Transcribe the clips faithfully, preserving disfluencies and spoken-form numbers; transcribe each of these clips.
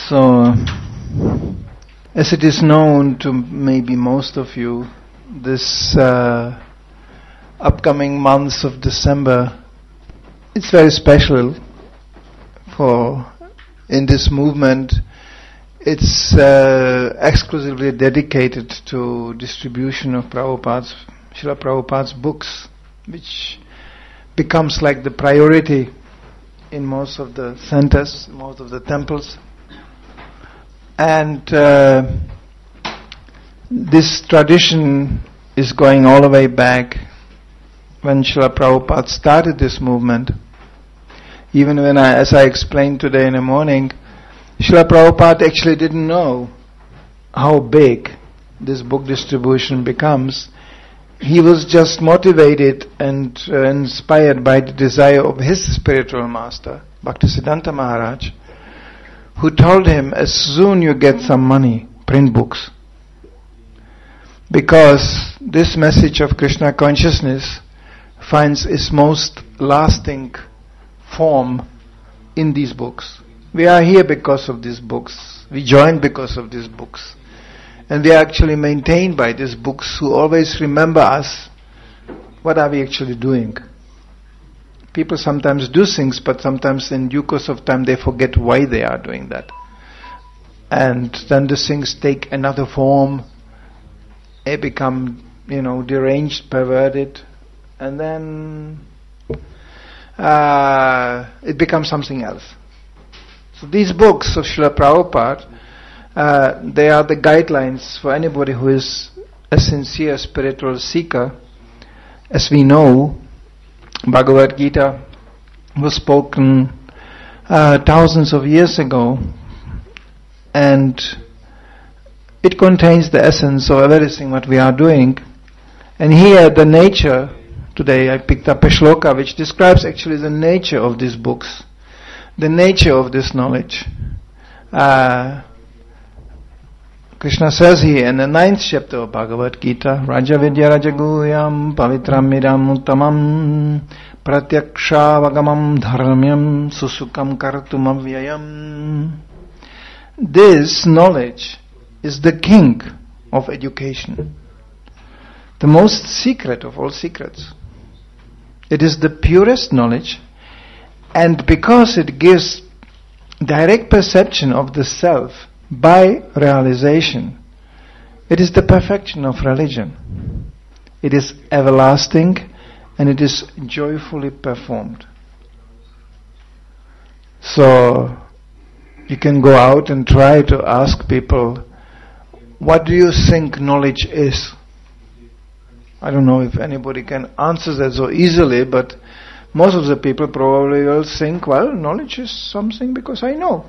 So, as it is known to maybe most of you, this uh, upcoming months of December, it's very special for in this movement. It's uh, exclusively dedicated to distribution of Prabhupada's, Srila Prabhupada's books, which becomes like the priority in most of the centers, most of the temples. And uh, this tradition is going all the way back when Srila Prabhupada started this movement. Even when I, as I explained today in the morning, Srila Prabhupada actually didn't know how big this book distribution becomes. He was just motivated and uh, inspired by the desire of his spiritual master, Bhaktisiddhanta Maharaj, who told him, as soon you get some money, print books. Because this message of Krishna consciousness finds its most lasting form in these books. We are here because of these books. We joined because of these books. And we are actually maintained by these books who always remember us. What are we actually doing? People sometimes do things, but sometimes in due course of time they forget why they are doing that. And then the things take another form. They become, you know, deranged, perverted. And then uh, it becomes something else. So these books of Srila Prabhupada, uh, they are the guidelines for anybody who is a sincere spiritual seeker. As we know, Bhagavad Gita was spoken uh, thousands of years ago, and it contains the essence of everything what we are doing. And here the nature, today I picked up a shloka which describes actually the nature of these books, the nature of this knowledge. Uh, Krishna says here in the ninth chapter of Bhagavad Gita, Raja Vidya Rajaguyam Pavitram Miram Uttamam Pratyaksha Dharmyam Susukam Kartum Avyayam. This knowledge is the king of education, the most secret of all secrets. It is the purest knowledge, and because it gives direct perception of the self by realization, it is the perfection of religion. It is everlasting and it is joyfully performed. So, you can go out and try to ask people, what do you think knowledge is? I don't know if anybody can answer that so easily, but most of the people probably will think, well, knowledge is something because I know.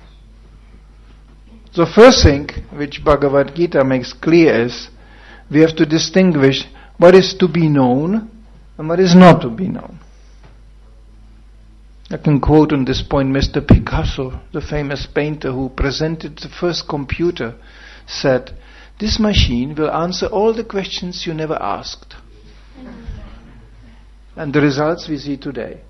The first thing which Bhagavad Gita makes clear is we have to distinguish what is to be known and what is not to be known. I can quote on this point Mister Picasso, the famous painter who presented the first computer, said, "This machine will answer all the questions you never asked." And the results we see today.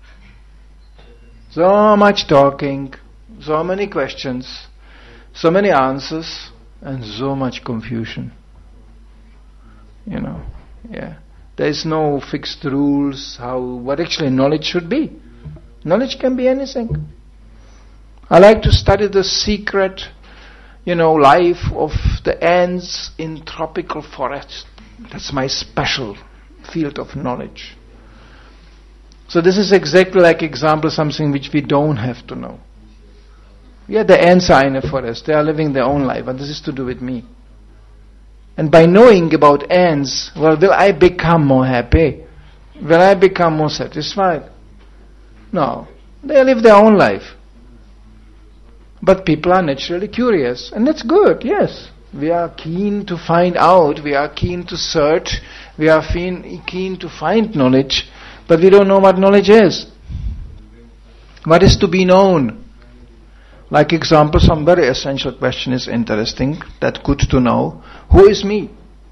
So much talking, so many questions, so many answers, and so much confusion. You know, yeah. There is no fixed rules how what actually knowledge should be. Knowledge can be anything. I like to study the secret, you know, life of the ants in tropical forest. That's my special field of knowledge. So this is exactly like example something which we don't have to know. Yeah, the ants are in a forest. They are living their own life, but this is to do with me. And by knowing about ants, well, will I become more happy? Will I become more satisfied? No. They live their own life. But people are naturally curious. And that's good, yes. We are keen to find out. We are keen to search. We are keen to find knowledge. But we don't know what knowledge is. What is to be known? Like example, some very essential question is interesting, that's good to know. Who is me?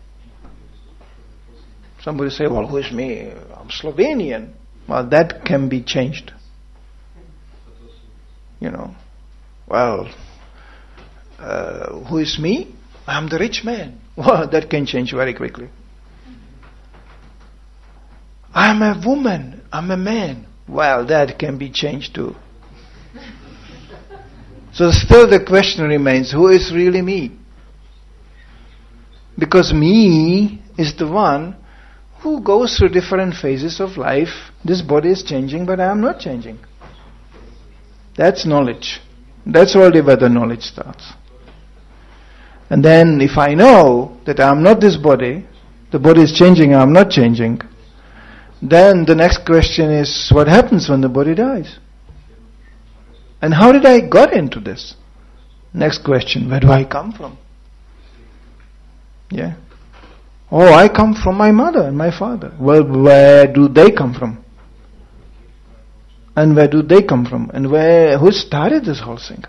Somebody say, well, who is me? I'm Slovenian. Well, that can be changed. You know, well, uh, who is me? I'm the rich man. Well, that can change very quickly. I'm a woman. I'm a man. Well, that can be changed too. So still the question remains, who is really me? Because me is the one who goes through different phases of life. This body is changing, but I am not changing. That's knowledge. That's already where the knowledge starts. And then if I know that I am not this body, the body is changing, I am not changing, then the next question is, what happens when the body dies? And how did I got into this? Next question, where do I come from? Yeah. Oh, I come from my mother and my father. Well, where do they come from? And where do they come from? And where, who started this whole thing?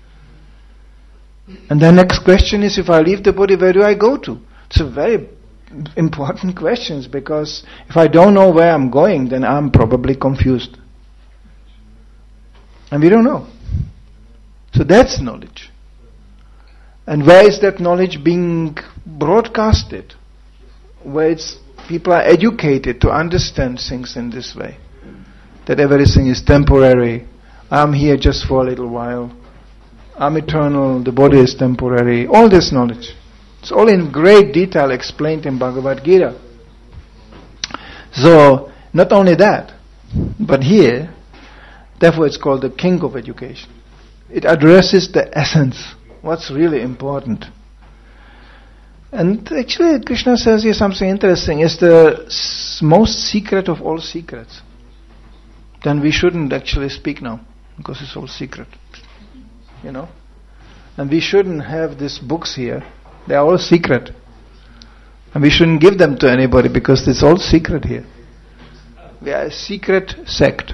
And the next question is, if I leave the body, where do I go to? It's a very important question, because if I don't know where I'm going, then I'm probably confused. And we don't know. So that's knowledge. And where is that knowledge being broadcasted? Where it's, people are educated to understand things in this way. That everything is temporary. I'm here just for a little while. I'm eternal, the body is temporary. All this knowledge. It's all in great detail explained in Bhagavad Gita. So, not only that, but here, therefore it's called the king of education. It addresses the essence, what's really important. And actually Krishna says here something interesting. It's the s- most secret of all secrets. Then we shouldn't actually speak now, because it's all secret. You know? And we shouldn't have these books here. They are all secret. And we shouldn't give them to anybody, because it's all secret here. We are a secret sect.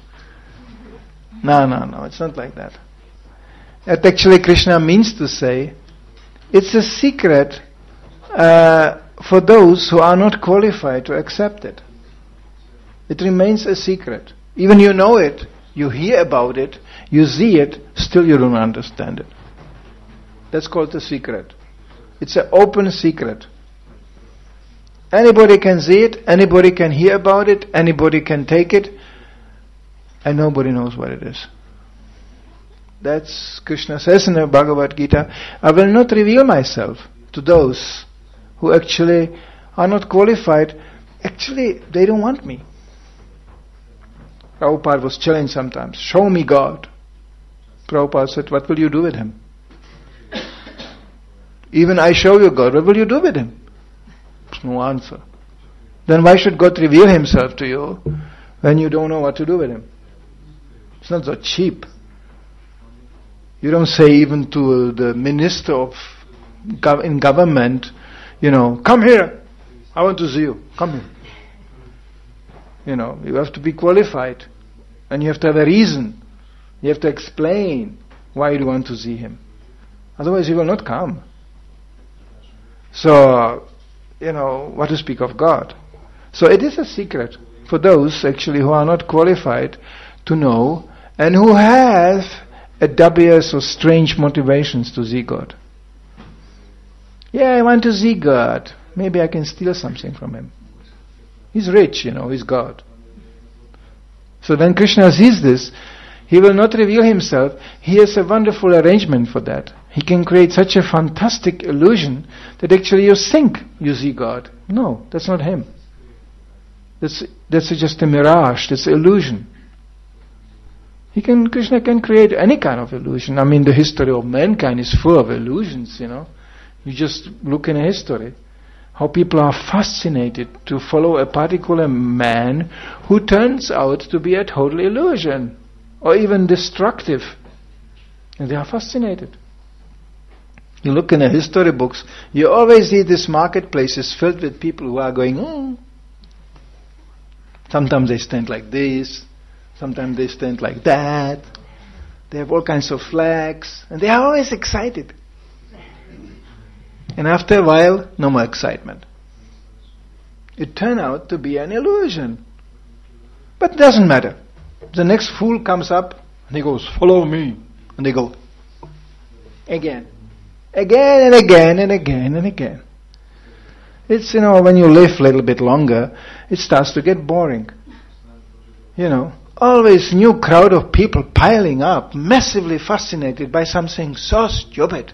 No, no, no, it's not like that. That actually Krishna means to say, it's a secret uh, for those who are not qualified to accept it. It remains a secret. Even you know it, you hear about it, you see it, still you don't understand it. That's called the secret. It's an open secret. Anybody can see it, anybody can hear about it, anybody can take it, and nobody knows what it is. That's, Krishna says in the Bhagavad Gita, I will not reveal myself to those who actually are not qualified. Actually, they don't want me. Prabhupada was challenged sometimes, show me God. Prabhupada said, what will you do with him? Even I show you God, what will you do with him? No answer. Then why should God reveal himself to you when you don't know what to do with him? It's not so cheap. You don't say even to the minister of gov- in government, you know, come here, I want to see you, come here. You know, you have to be qualified. And you have to have a reason. You have to explain why you want to see him. Otherwise he will not come. So, you know, what to speak of God? So it is a secret for those actually who are not qualified to know and who have a dubious or strange motivations to see God. Yeah, I want to see God. Maybe I can steal something from him. He's rich, you know, he's God. So when Krishna sees this, he will not reveal himself. He has a wonderful arrangement for that. He can create such a fantastic illusion that actually you think you see God. No, that's not him. That's that's just a mirage, that's an illusion. He can, Krishna can create any kind of illusion. I mean, the history of mankind is full of illusions, you know. You just look in a history. How people are fascinated to follow a particular man who turns out to be a total illusion or even destructive. And they are fascinated. You look in the history books, you always see these marketplaces filled with people who are going, oh. Sometimes they stand like this, sometimes they stand like that. They have all kinds of flags, and they are always excited. And after a while, no more excitement. It turned out to be an illusion. But it doesn't matter. The next fool comes up, and he goes, follow me. And they go, again. Again and again and again and again. It's, you know, when you live a little bit longer, it starts to get boring. You know, always new crowd of people piling up, massively fascinated by something so stupid.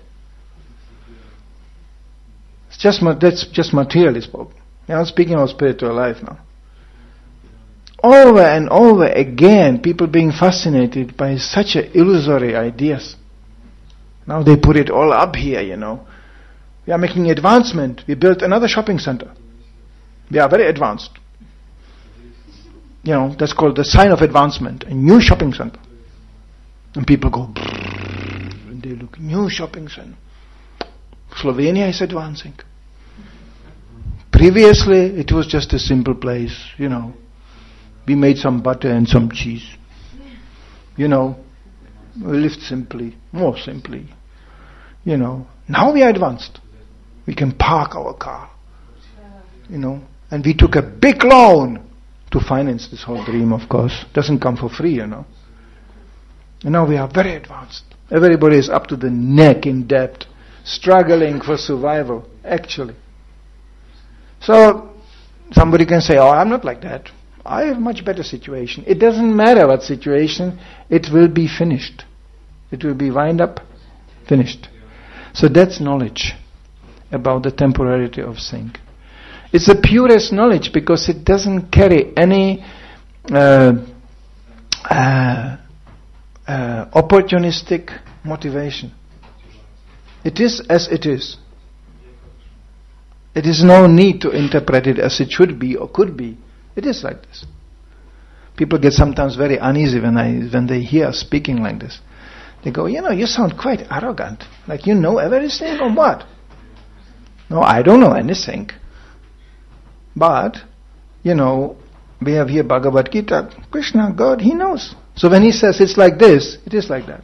It's just, that's just materially spoken. I'm not speaking of spiritual life now. Over and over again, people being fascinated by such a illusory ideas. Now they put it all up here, you know. We are making advancement. We built another shopping center. We are very advanced. You know, that's called the sign of advancement. A new shopping center. And people go, and they look, new shopping center. Slovenia is advancing. Previously, it was just a simple place, you know. We made some butter and some cheese. You know, we lived simply, more simply. You know, now we are advanced. We can park our car. You know, and we took a big loan to finance this whole dream, of course. Doesn't come for free, you know. And now we are very advanced. Everybody is up to the neck in debt, struggling for survival, actually. So, somebody can say, oh, I'm not like that. I have a much better situation. It doesn't matter what situation, it will be finished. It will be wind up, finished. So that's knowledge about the temporality of thing. It's the purest knowledge because it doesn't carry any uh, uh, uh, opportunistic motivation. It is as it is. It is no need to interpret it as it should be or could be. It is like this. People get sometimes very uneasy when I when they hear us speaking like this. They go, you know, you sound quite arrogant. Like you know everything or what? No, I don't know anything. But, you know, we have here Bhagavad Gita. Krishna, God, He knows. So when He says it's like this, it is like that.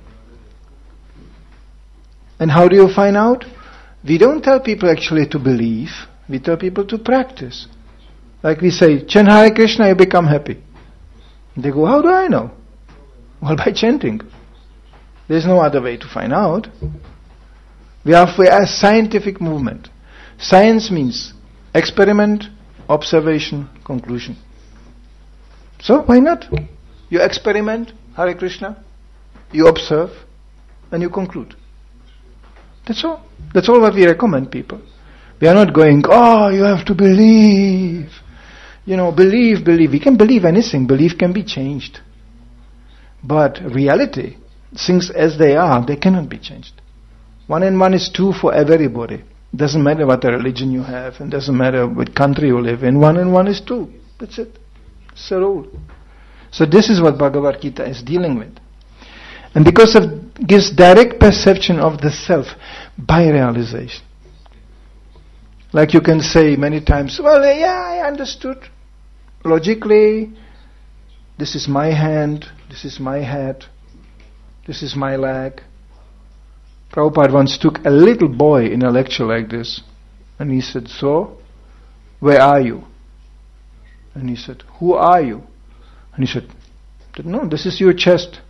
And how do you find out? We don't tell people actually to believe. We tell people to practice. Like we say, chant Hare Krishna, you become happy. They go, how do I know? Well, by chanting. There's no other way to find out. We are for a scientific movement. Science means experiment, observation, conclusion. So, why not? You experiment, Hare Krishna, you observe, and you conclude. That's all. That's all what we recommend people. We are not going, oh, you have to believe. You know, believe, believe. We can believe anything. Belief can be changed. But reality, things as they are, they cannot be changed. One and one is two for everybody. Doesn't matter what the religion you have, and doesn't matter what country you live in. One and one is two. That's it. It's a rule. So this is what Bhagavad Gita is dealing with. And because of gives direct perception of the self by realization. Like you can say many times, well, yeah, I understood. Logically, this is my hand, this is my head, this is my leg. Prabhupada once took a little boy in a lecture like this, and he said, so, where are you? And he said, who are you? And he said, no, this is your chest.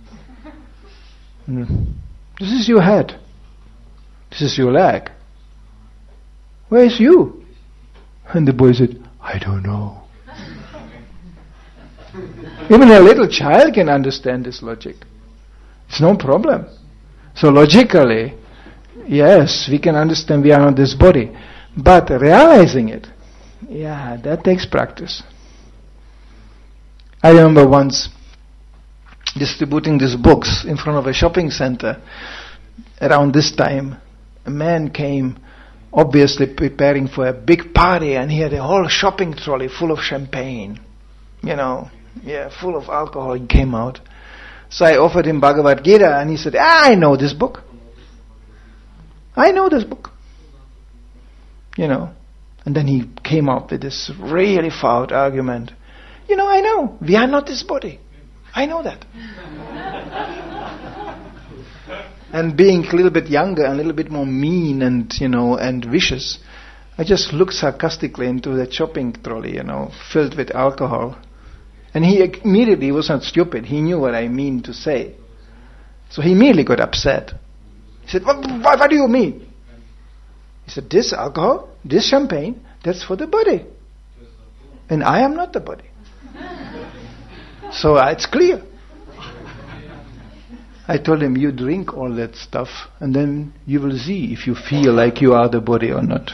This is your head. This is your leg. Where is you? And the boy said, I don't know. Even a little child can understand this logic. It's no problem. So logically, yes, we can understand we are not this body. But realizing it, yeah, that takes practice. I remember once distributing these books in front of a shopping center. Around this time, a man came obviously preparing for a big party, and he had a whole shopping trolley full of champagne. You know, yeah, full of alcohol. He came out. So I offered him Bhagavad Gita, and he said, I know this book. I know this book. You know. And then he came up with this really foul argument. You know, I know. We are not this body. I know that. And being a little bit younger and a little bit more mean and, you know, and vicious, I just looked sarcastically into the shopping trolley, you know, filled with alcohol. And he immediately, he was not stupid, he knew what I mean to say. So he immediately got upset. He said, what, what, what do you mean? He said, this alcohol, this champagne, that's for the body. And I am not the body. So uh, it's clear. I told him, you drink all that stuff and then you will see if you feel like you are the body or not.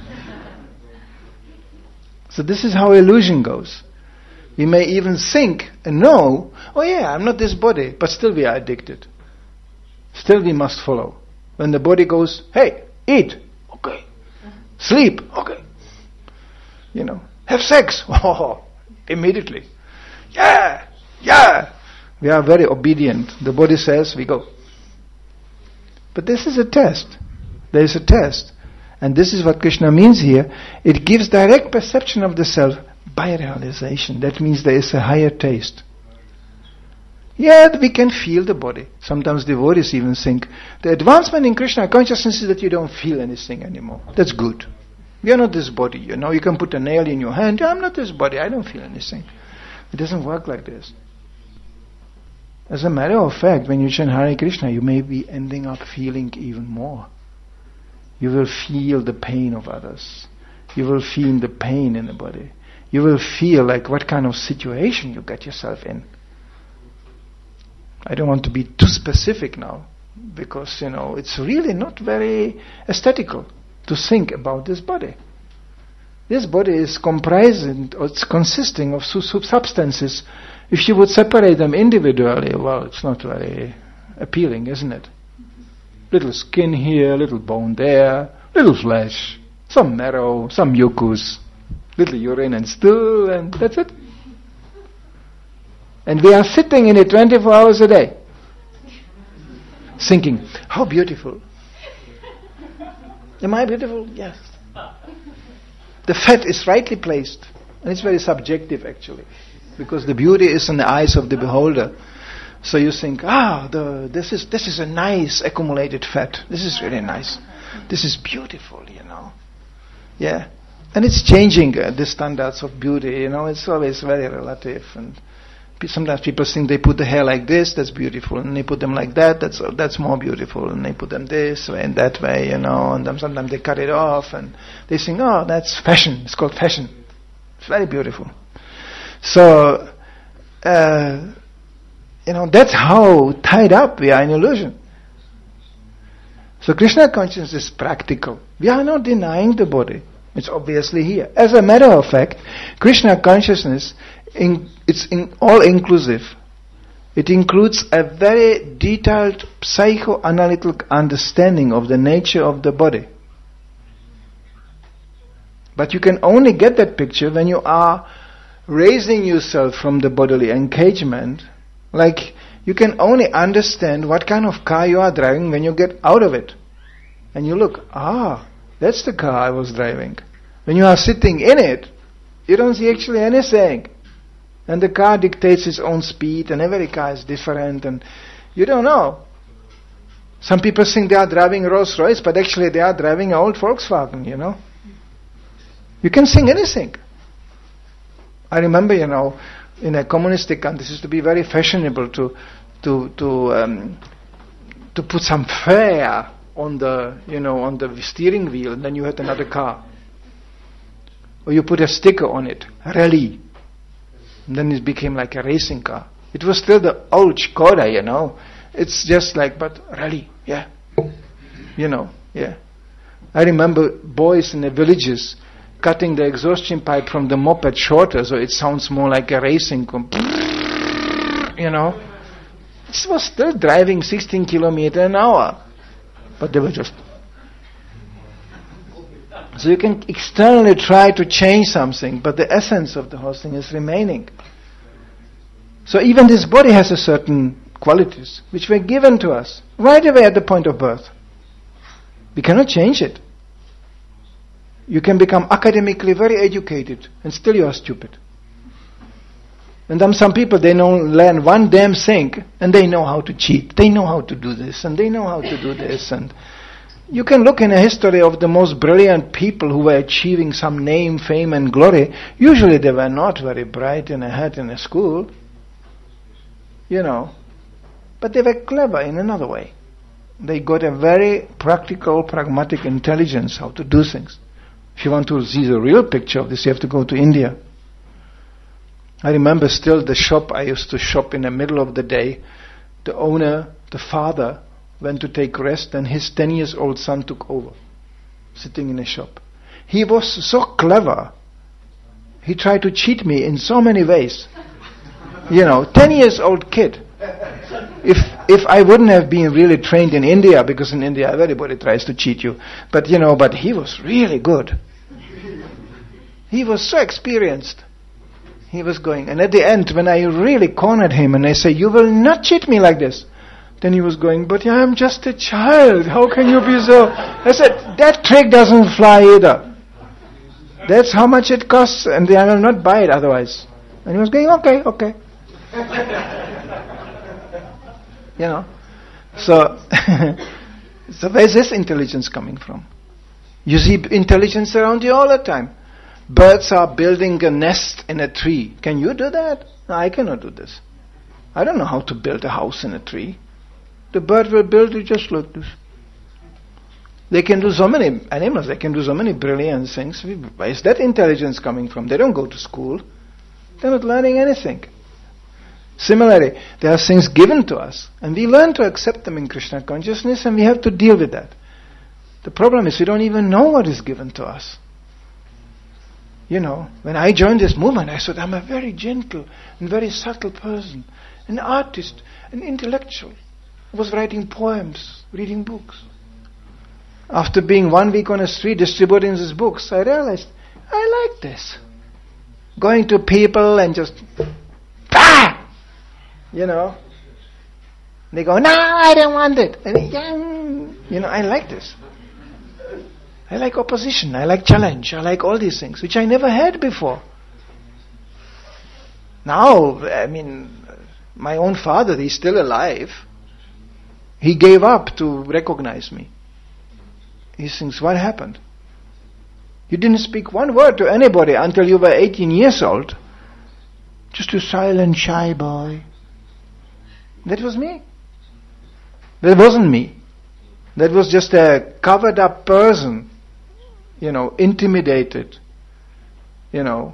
So this is how illusion goes. We may even think and know, oh yeah, I'm not this body, but still we are addicted. Still we must follow. When the body goes, hey, eat, okay. Sleep, okay. You know, have sex, oh, immediately. Yeah, yeah. We are very obedient. The body says, we go. But this is a test. There is a test. And this is what Krishna means here. It gives direct perception of the self by realization. That means there is a higher taste. Yet we can feel the body. Sometimes devotees even think, the advancement in Krishna consciousness is that you don't feel anything anymore. That's good. We are not this body, you know. You can put a nail in your hand. I'm not this body. I don't feel anything. It doesn't work like this. As a matter of fact, when you chant Hare Krishna, you may be ending up feeling even more. You will feel the pain of others. You will feel the pain in the body. You will feel like what kind of situation you get yourself in. I don't want to be too specific now, because, you know, it's really not very aesthetical to think about this body. This body is comprising, or it's consisting of substances. If you would separate them individually, well, it's not very appealing, isn't it? Little skin here, little bone there, little flesh, some marrow, some mucus, little urine and stool, and that's it. And we are sitting in it twenty-four hours a day, thinking, how beautiful. Am I beautiful? Yes. The fat is rightly placed, and it's very subjective actually, because the beauty is in the eyes of the beholder. So you think, ah, the, this is this is a nice accumulated fat. This is really nice. This is beautiful, you know. Yeah, and it's changing uh, the standards of beauty. You know, it's always very relative. And p- sometimes people think they put the hair like this, that's beautiful, and they put them like that, that's uh, that's more beautiful, and they put them this way and that way, you know. And then sometimes they cut it off, and they think, oh, that's fashion. It's called fashion. It's very beautiful. So. Uh, You know, that's how tied up we are in illusion. So Krishna consciousness is practical. We are not denying the body. It's obviously here. As a matter of fact, Krishna consciousness, in, it's in all inclusive. It includes a very detailed psychoanalytical understanding of the nature of the body. But you can only get that picture when you are raising yourself from the bodily engagement. Like, you can only understand what kind of car you are driving when you get out of it. And you look, ah, that's the car I was driving. When you are sitting in it, you don't see actually anything. And the car dictates its own speed, and every car is different, and you don't know. Some people think they are driving Rolls Royce, but actually they are driving an old Volkswagen, you know. You can think anything. I remember, you know, in a communistic country, it used to be very fashionable to to to um, to put some fare on the you know on the steering wheel, and then you had another car, or you put a sticker on it, rally, and then it became like a racing car. It was still the old Skoda, you know. It's just like, but rally, yeah, you know, yeah. I remember boys in the villages cutting the exhaustion pipe from the moped shorter, so it sounds more like a racing com- you know. It was still driving sixteen kilometers an hour, but they were just. So you can externally try to change something, but the essence of the whole thing is remaining. So even this body has a certain qualities which were given to us right away at the point of birth. We cannot change it. You can become academically very educated and still you are stupid. And then some people, they know, learn one damn thing and they know how to cheat. They know how to do this and they know how to do this. And you can look in a history of the most brilliant people who were achieving some name, fame and glory. Usually they were not very bright in a head in a school. You know. But they were clever in another way. They got a very practical, pragmatic intelligence how to do things. If you want to see the real picture of this, you have to go to India. I remember still the shop I used to shop in the middle of the day. The owner, the father, went to take rest and his ten years old son took over, sitting in a shop. He was so clever. He tried to cheat me in so many ways. You know, ten years old kid. If if I wouldn't have been really trained in India, because in India everybody tries to cheat you, but you know, but he was really good. He was so experienced. He was going, and at the end, when I really cornered him and I say, "You will not cheat me like this," then he was going, "But I'm just a child. How can you be so?" I said, "That trick doesn't fly either. That's how much it costs, and I will not buy it otherwise." And he was going, "Okay, okay." You know, so so where's this intelligence coming from? You see intelligence around you all the time. Birds are building a nest in a tree. Can you do that? No, I cannot do this. I don't know how to build a house in a tree. The bird will build it just like this. They can do so many animals. They can do so many brilliant things. Where is that intelligence coming from? They don't go to school. They're not learning anything. Similarly, there are things given to us, and we learn to accept them in Krishna consciousness, and we have to deal with that. The problem is we don't even know what is given to us. You know, when I joined this movement, I thought I'm a very gentle and very subtle person, an artist, an intellectual. I was writing poems, reading books. After being one week on a street distributing these books, I realized I like this. Going to people and just, ah! You know, they go, "No, I don't want it." And, yeah, you know, I like this. I like opposition. I like challenge. I like all these things, which I never had before. Now, I mean, my own father, he's still alive. He gave up to recognize me. He thinks, "What happened? You didn't speak one word to anybody until you were eighteen years old. Just a silent, shy boy." That was me. That wasn't me. That was just a covered up person, you know, intimidated. You know,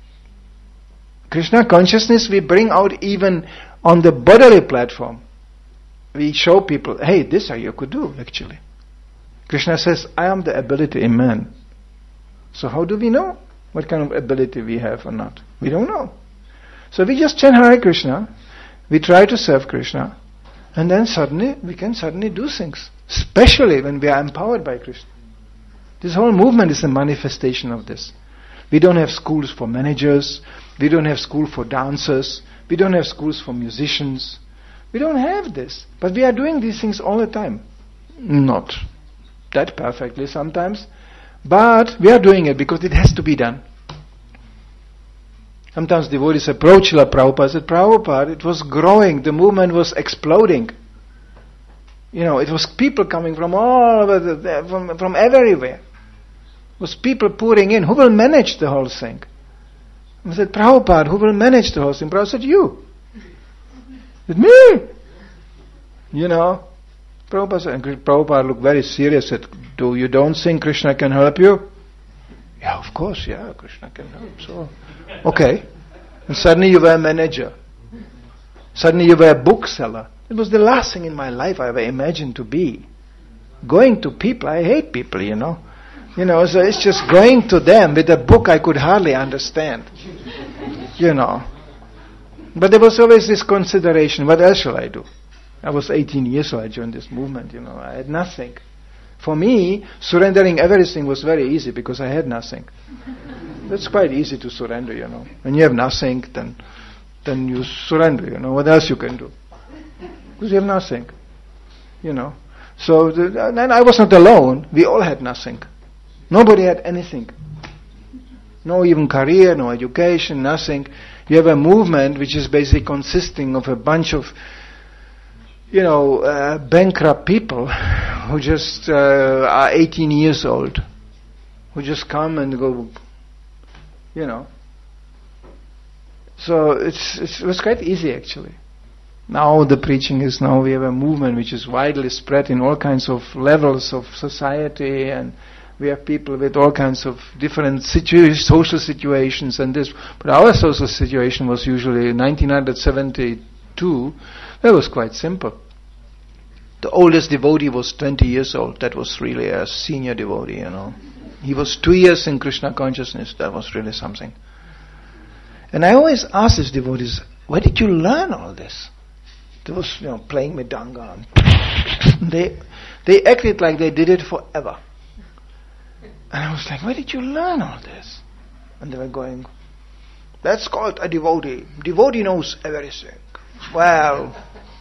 Krishna consciousness we bring out even on the bodily platform. We show people, hey, this you could do actually. Krishna says, I am the ability in man. So how do we know what kind of ability we have or not? We don't know. So we just chant Hare Krishna. We try to serve Krishna, and then suddenly we can suddenly do things, especially when we are empowered by Krishna. This whole movement is a manifestation of this. We don't have schools for managers, we don't have school for dancers, we don't have schools for musicians. We don't have this, but we are doing these things all the time. Not that perfectly sometimes, but we are doing it because it has to be done. Sometimes devotees approach Srila Prabhupada, said, "Prabhupada, it was growing, the movement was exploding. You know, it was people coming from all over, the, from, from everywhere. It was people pouring in. Who will manage the whole thing?" I said, "Prabhupada, who will manage the whole thing?" Prabhupada said, "You." I said, "Me?" You know, Prabhupada said, and Prabhupada looked very serious, said, "Do you don't think Krishna can help you?" "Yeah, of course, yeah, Krishna can help." So, okay. And suddenly you were a manager. Suddenly you were a bookseller. It was the last thing in my life I ever imagined to be. Going to people, I hate people, you know. You know, so it's just going to them with a book I could hardly understand. You know. But there was always this consideration, what else shall I do? I was eighteen years old, I joined this movement, you know. I had nothing. For me, surrendering everything was very easy because I had nothing. That's quite easy to surrender, you know. When you have nothing, then then you surrender, you know. What else you can do? Because you have nothing, you know. So, the, and I was not alone. We all had nothing. Nobody had anything. No even career, no education, nothing. You have a movement which is basically consisting of a bunch of, you know, uh, bankrupt people who just uh, are eighteen years old, who just come and go, you know. So it's, it's it was quite easy actually. Now the preaching is now we have a movement which is widely spread in all kinds of levels of society, and we have people with all kinds of different situ- social situations and this. But our social situation was usually in nineteen seventy-two, that was quite simple. The oldest devotee was twenty years old. That was really a senior devotee, you know. He was two years in Krishna consciousness. That was really something. And I always ask these devotees, where did you learn all this? They was, you know, playing Mridanga. They, they acted like they did it forever. And I was like, where did you learn all this? And they were going, that's called a devotee. Devotee knows everything. Well,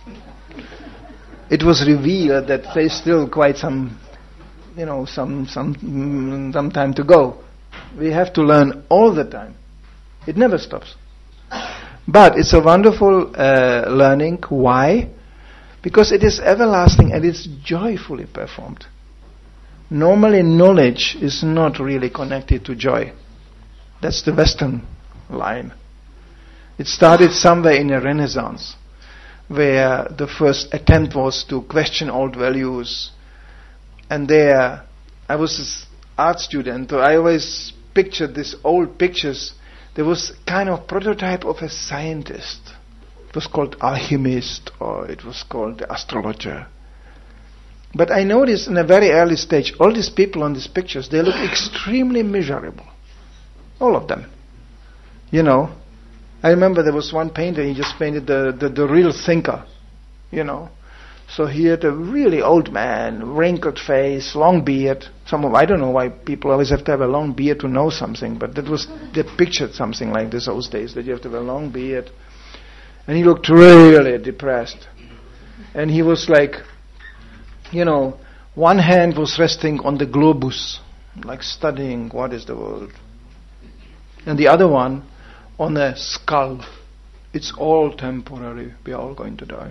it was revealed that there's still quite some, you know, some some some time to go. We have to learn all the time. It never stops. But it's a wonderful uh, learning. Why? Because it is everlasting and it's joyfully performed. Normally knowledge is not really connected to joy. That's the Western line. It started somewhere in a Renaissance, where the first attempt was to question old values. And there, I was an art student, so I always pictured these old pictures. There was kind of prototype of a scientist. It was called alchemist, or it was called the astrologer. But I noticed in a very early stage, all these people on these pictures, they look extremely miserable. All of them. You know, I remember there was one painter, he just painted the, the, the real thinker, you know. So he had a really old man, wrinkled face, long beard. Some of, I don't know why people always have to have a long beard to know something, but that was, they pictured something like this those days, that you have to have a long beard. And he looked really depressed. And he was like, you know, one hand was resting on the globus, like studying what is the world. And the other one on a skull. It's all temporary. We are all going to die.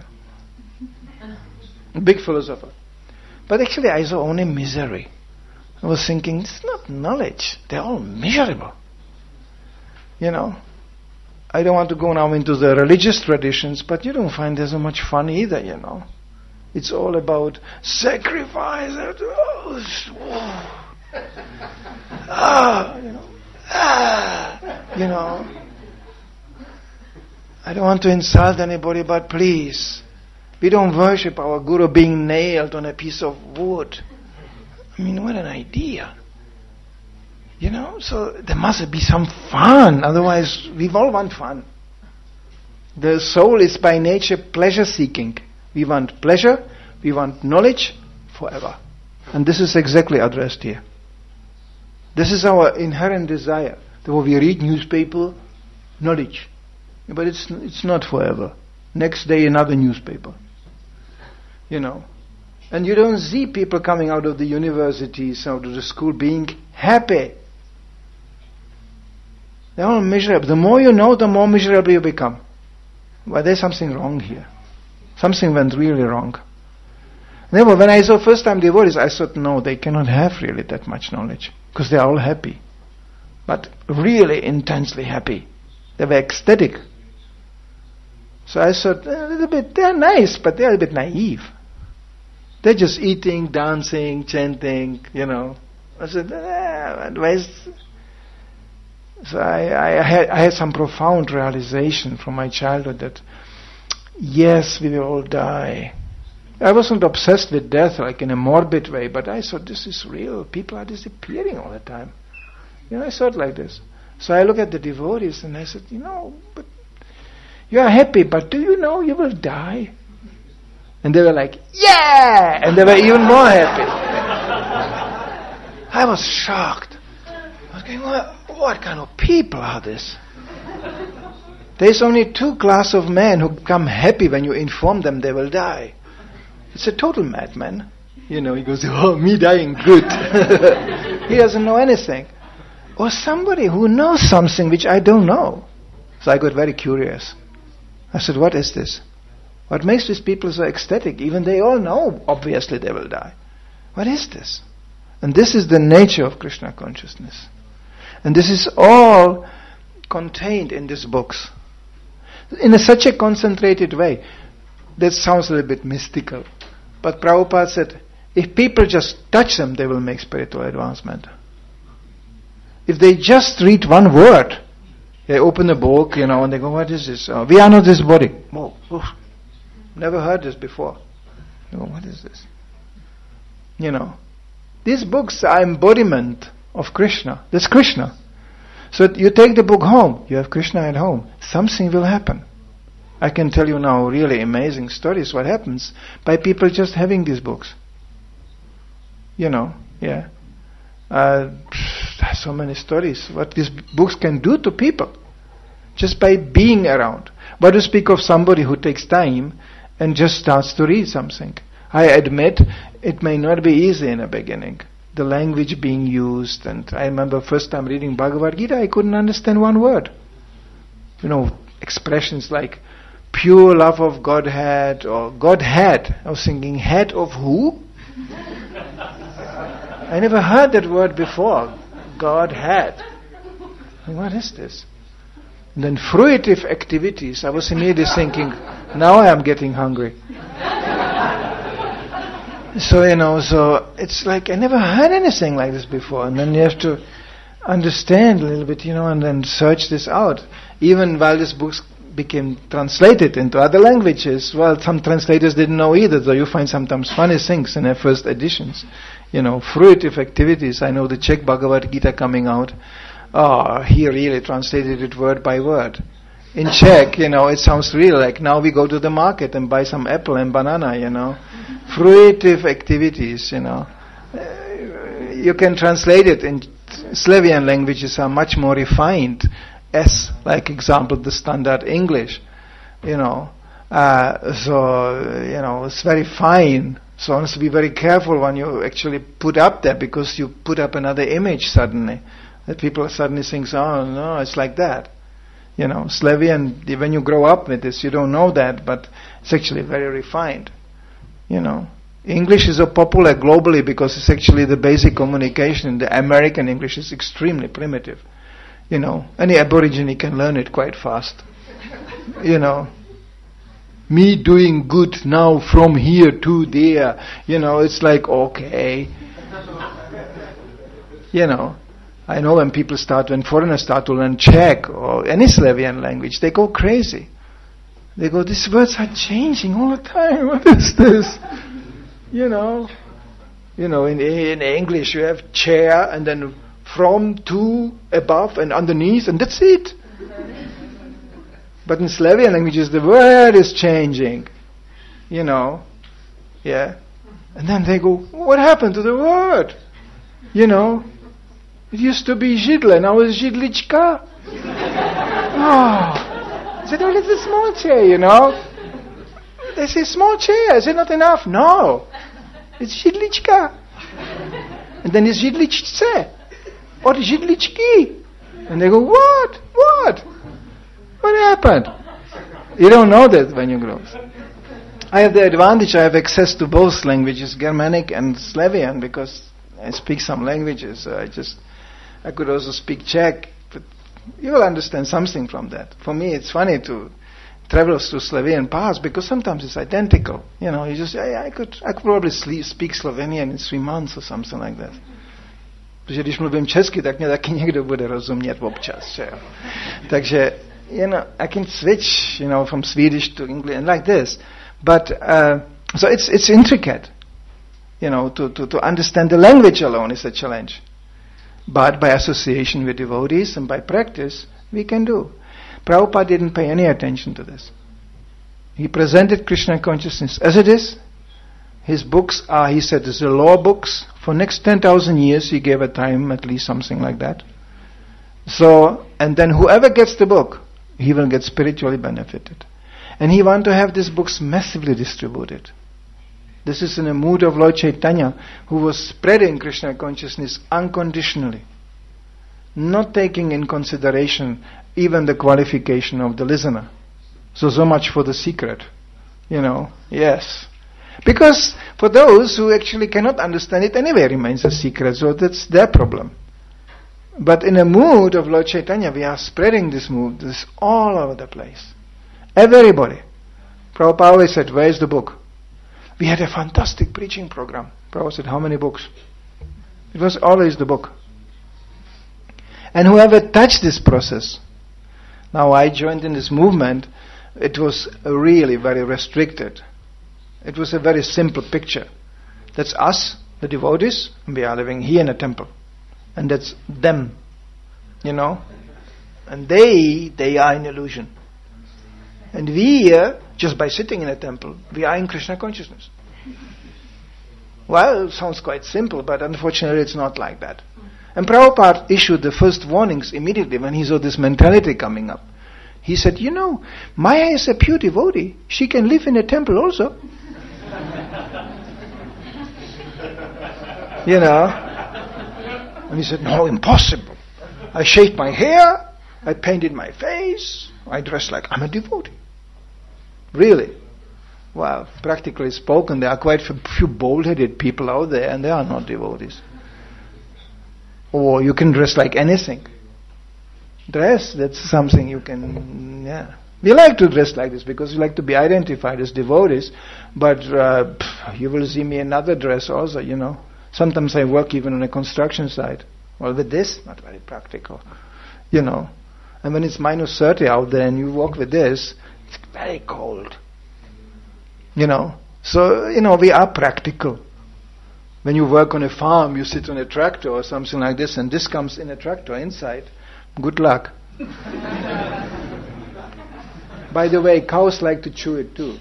A big philosopher. But actually I saw only misery. I was thinking, it's not knowledge. They're all miserable. You know. I don't want to go now into the religious traditions, but you don't find there's so much fun either, you know. It's all about sacrifice. Ah, you know. Ah, you know. I don't want to insult anybody, but please, we don't worship our guru being nailed on a piece of wood. I mean, what an idea. You know, so there must be some fun, otherwise we all want fun. The soul is by nature pleasure-seeking. We want pleasure, we want knowledge forever. And this is exactly addressed here. This is our inherent desire. Therefore we read newspaper, knowledge. But it's it's not forever. Next day another newspaper. You know. And you don't see people coming out of the universities, out of the school being happy. They're all miserable. The more you know, the more miserable you become. Well, there's something wrong here. Something went really wrong. Therefore, when I saw first time devotees, I thought, no, they cannot have really that much knowledge. Because they're all happy. But really intensely happy. They were ecstatic. So I thought, a little bit, they're nice, but they're a bit naive. They're just eating, dancing, chanting, you know. I said, ah, advice. So I, I, had, I had some profound realization from my childhood that, yes, we will all die. I wasn't obsessed with death like in a morbid way, but I thought this is real. People are disappearing all the time. You know, I thought like this. So I look at the devotees and I said, you know, but you are happy, but do you know you will die? And they were like, yeah! And they were even more happy. I was shocked. I was going, what, what kind of people are this? There's only two class of men who become happy when you inform them they will die. It's a total madman. You know, he goes, oh, me dying, good. He doesn't know anything. Or somebody who knows something which I don't know. So I got very curious. I said, what is this? What makes these people so ecstatic? Even they all know, obviously, they will die. What is this? And this is the nature of Krishna consciousness. And this is all contained in these books. In a, such a concentrated way. that sounds a little bit mystical. But Prabhupada said, if people just touch them, they will make spiritual advancement. If they just read one word, they open a book, you know, and they go, what is this? Oh, we are not this body. Whoa, oof, never heard this before. You go, what is this? You know, these books are embodiment of Krishna. That's Krishna. So you take the book home, you have Krishna at home. Something will happen. I can tell you now really amazing stories what happens by people just having these books. You know, yeah. Uh, there's so many stories what these books can do to people just by being around. But to speak of somebody who takes time and just starts to read something. I admit it may not be easy in the beginning. The language being used, and I remember first time reading Bhagavad Gita, I couldn't understand one word. You know, expressions like pure love of Godhead or Godhead. I was thinking, head of who? I never heard that word before. Godhead. What is this? And then fruitive activities. I was immediately thinking, now I am getting hungry. So, you know, so it's like I never heard anything like this before. And then you have to understand a little bit, you know, and then search this out. Even while these books became translated into other languages, well, some translators didn't know either, so you find sometimes funny things in their first editions. You know, fruitive activities. I know the Czech Bhagavad Gita coming out. Oh, he really translated it word by word. In Czech, you know, it sounds real, like now we go to the market and buy some apple and banana, you know. Fruitive activities, you know. Uh, you can translate it in Slavian languages are much more refined, as, like example, the standard English, you know. Uh, so, you know, it's very fine. So one has to be very careful when you actually put up there, because you put up another image suddenly. That people suddenly think, oh no, it's like that. You know, Slavian, when you grow up with this, you don't know that, but it's actually very refined. You know, English is a popular globally because it's actually the basic communication. The American English is extremely primitive. You know, any Aborigine can learn it quite fast. You know, me doing good now from here to there. You know, it's like, okay. You know, I know when people start, when foreigners start to learn Czech or any Slavian language, they go crazy. They go, these words are changing all the time. What is this? You know, you know, in in English you have chair and then from, to, above and underneath, and that's it. But in Slavian languages the word is changing. You know, yeah. And then they go, what happened to the word? You know, it used to be židle, now it's židlička. Oh. I said, oh, it's a small chair, you know. They say, small chair, is it not enough? No. It's židlička. And then it's židličce. Or židlički. And they go, what? What? What happened? You don't know that when you grow. I have the advantage, I have access to both languages, Germanic and Slavian, because I speak some languages. So I just, I could also speak Czech. You will understand something from that. For me, it's funny to travel through Slovenian paths because sometimes it's identical. You know, you just I, I could I could probably speak Slovenian in three months or something like that. Protože když mluvím česky, tak mě taky někdo bude rozumět občas. Že jo. Takže, you know, I can switch, you know, from Swedish to English and like this. But uh, so it's it's intricate. You know, to, to, to understand the language alone is a challenge. But by association with devotees and by practice, we can do. Prabhupada didn't pay any attention to this. He presented Krishna consciousness as it is. His books are, he said, the law books. For next ten thousand years, he gave a time, at least something like that. So, and then whoever gets the book, he will get spiritually benefited. And he wanted to have these books massively distributed. This is in a mood of Lord Chaitanya, who was spreading Krishna consciousness unconditionally, not taking in consideration even the qualification of the listener. So, so much for the secret, you know, yes. Because for those who actually cannot understand it, anyway remains a secret, so that's their problem. But in a mood of Lord Chaitanya, we are spreading this mood, this all over the place. Everybody. Prabhupada always said, where's the book? We had a fantastic preaching program. Prabhupada said, how many books? It was always the book. And whoever touched this process, now I joined in this movement, it was really very restricted. It was a very simple picture. That's us, the devotees, and we are living here in a temple. And that's them, you know. And they, they are in illusion. And we here, just by sitting in a temple, we are in Krishna consciousness. Well, it sounds quite simple, but unfortunately it's not like that. And Prabhupada issued the first warnings immediately when he saw this mentality coming up. He said, you know, Maya is a pure devotee. She can live in a temple also. You know. And he said, no, impossible. I shaved my hair, I painted my face, I dress like I'm a devotee. Really? Well, practically spoken, there are quite a few bold-headed people out there and they are not devotees. Or you can dress like anything. Dress, that's something you can, yeah. We like to dress like this because we like to be identified as devotees, but uh, pff, you will see me in another dress also, you know. Sometimes I work even on a construction site. Well, with this, not very practical, you know. And when it's minus thirty out there and you walk with this, it's very cold, you know. So, you know, we are practical. When you work on a farm, you sit on a tractor or something like this, and this comes in a tractor inside. Good luck. By the way, cows like to chew it too.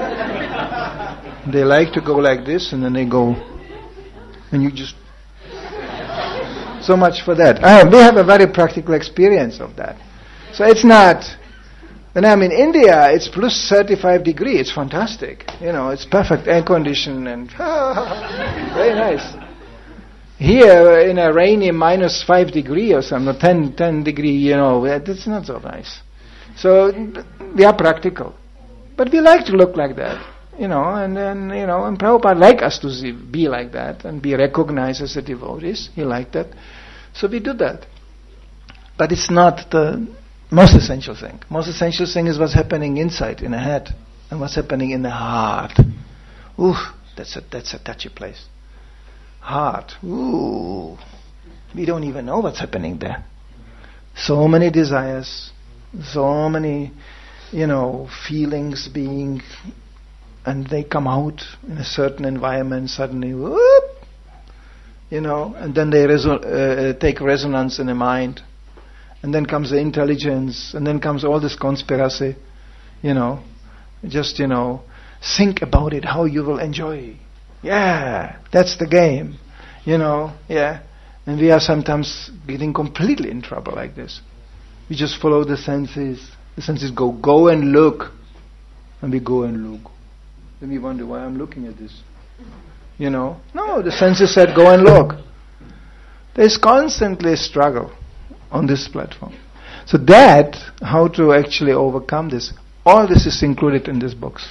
They like to go like this, and then they go, and you just... So much for that. Ah, we have a very practical experience of that. So it's not... When I'm in India, it's plus thirty-five degrees. It's fantastic. You know, it's perfect air condition and... very nice. Here, in a rainy minus five degree or something, ten, ten degree, you know, that's not so nice. So, we are practical. But we like to look like that, you know, and then, you know, and Prabhupada like us to see, be like that and be recognized as a devotees. He liked that. So we do that. But it's not the most essential thing. Most essential thing is what's happening inside, in the head, and what's happening in the heart. Ooh, that's a, that's a touchy place. Heart. Ooh. We don't even know what's happening there. So many desires, so many, you know, feelings being, and they come out in a certain environment suddenly, whoop, you know, and then they reso- uh, take resonance in the mind, and then comes the intelligence, and then comes all this conspiracy, you know, just, you know, think about it, how you will enjoy. Yeah, that's the game, you know, yeah. And we are sometimes getting completely in trouble like this. We just follow the senses. The senses go, go and look. And we go and look. Then we wonder why I'm looking at this. You know? No, the senses said go and look. There's constantly a struggle on this platform. So that, how to actually overcome this, all this is included in this books.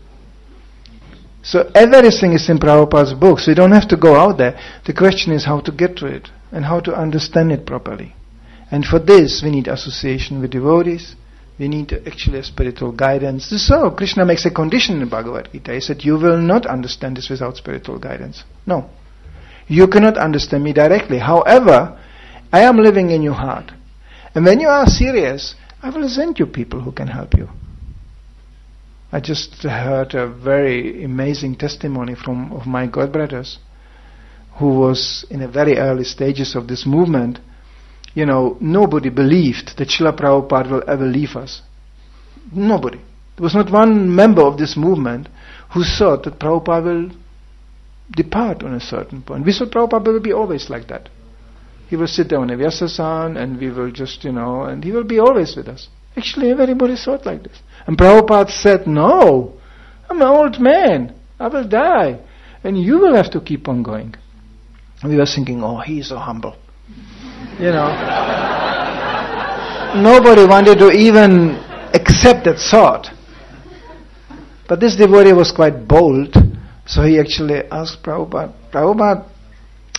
So everything is in Prabhupada's books. So you don't have to go out there. The question is how to get to it and how to understand it properly. And for this we need association with devotees. We need actually a spiritual guidance. So Krishna makes a condition in Bhagavad Gita. He said, you will not understand this without spiritual guidance. No. You cannot understand me directly. However, I am living in your heart. And when you are serious, I will send you people who can help you. I just heard a very amazing testimony from of my godbrothers who was in the very early stages of this movement. You know, nobody believed that Srila Prabhupada will ever leave us. Nobody. There was not one member of this movement who thought that Prabhupada will depart on a certain point. We thought Prabhupada will be always like that. He will sit there on a Vyasasan and we will just, you know, and he will be always with us. Actually, everybody thought like this. And Prabhupada said, no, I'm an old man. I will die. And you will have to keep on going. And we were thinking, oh, he is so humble. You know. Nobody wanted to even accept that thought. But this devotee was quite bold. So he actually asked Prabhupada, Prabhupada,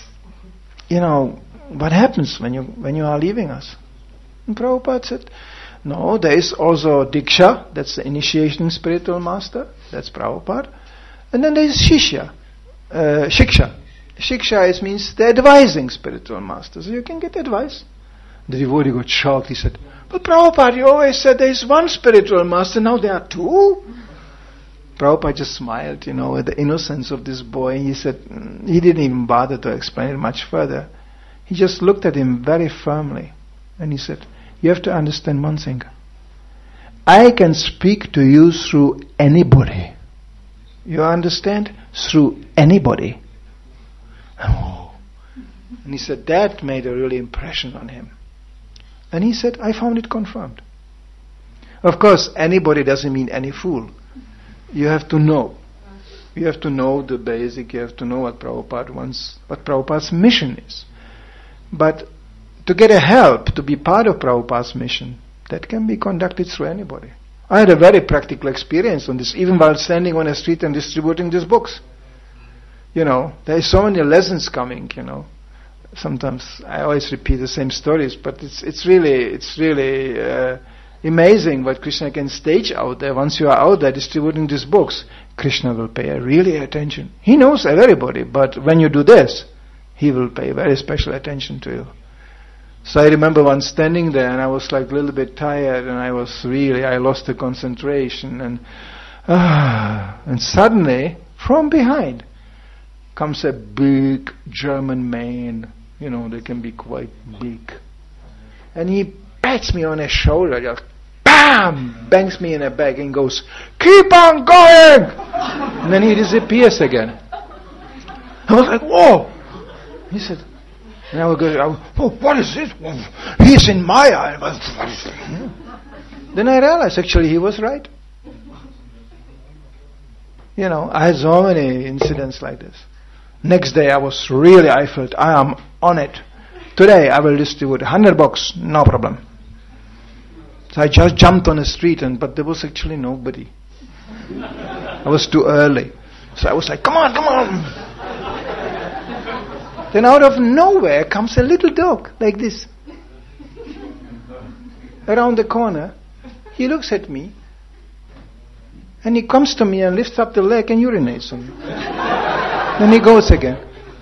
you know, what happens when you when you are leaving us? And Prabhupada said, No, there is also Diksha, that's the initiating spiritual master, that's Prabhupada. And then there is Shishya, uh, Shiksha. Shiksha is, means the advising spiritual master. So you can get advice. The devotee got shocked. He said, but Prabhupada, you always said there is one spiritual master, now there are two? Prabhupada just smiled, you know, at the innocence of this boy. He said, mm, he didn't even bother to explain it much further. He just looked at him very firmly. And he said, you have to understand one thing. I can speak to you through anybody. You understand? Through anybody. Oh. And he said that made a really impression on him. And he said, I found it confirmed. Of course, anybody doesn't mean any fool. You have to know. You have to know the basic, you have to know what Prabhupada wants, what Prabhupada's mission is. But to get a help, to be part of Prabhupada's mission, that can be conducted through anybody. I had a very practical experience on this, even while standing on a street and distributing these books. You know, there are so many lessons coming, you know. Sometimes I always repeat the same stories, but it's it's really it's really uh, amazing what Krishna can stage out there. Once you are out there distributing these books, Krishna will pay really attention. He knows everybody, but when you do this, he will pay very special attention to you. So I remember once standing there and I was like a little bit tired and I was really, I lost the concentration and ah, and suddenly from behind comes a big German man, you know, they can be quite big. And he pats me on the shoulder, just BAM! Bangs me in the back and goes, keep on going! And then he disappears again. I was like, whoa! He said, and I would go, oh, what is this? He's in my eye. Then I realized actually he was right. You know, I had so many incidents like this. Next day I was really, I felt I am on it. Today I will distribute one hundred books, no problem. So I just jumped on the street, and but there was actually nobody. I was too early. So I was like, come on, come on. Then out of nowhere comes a little dog, like this. Around the corner, he looks at me, and he comes to me and lifts up the leg and urinates on me. Then he goes again.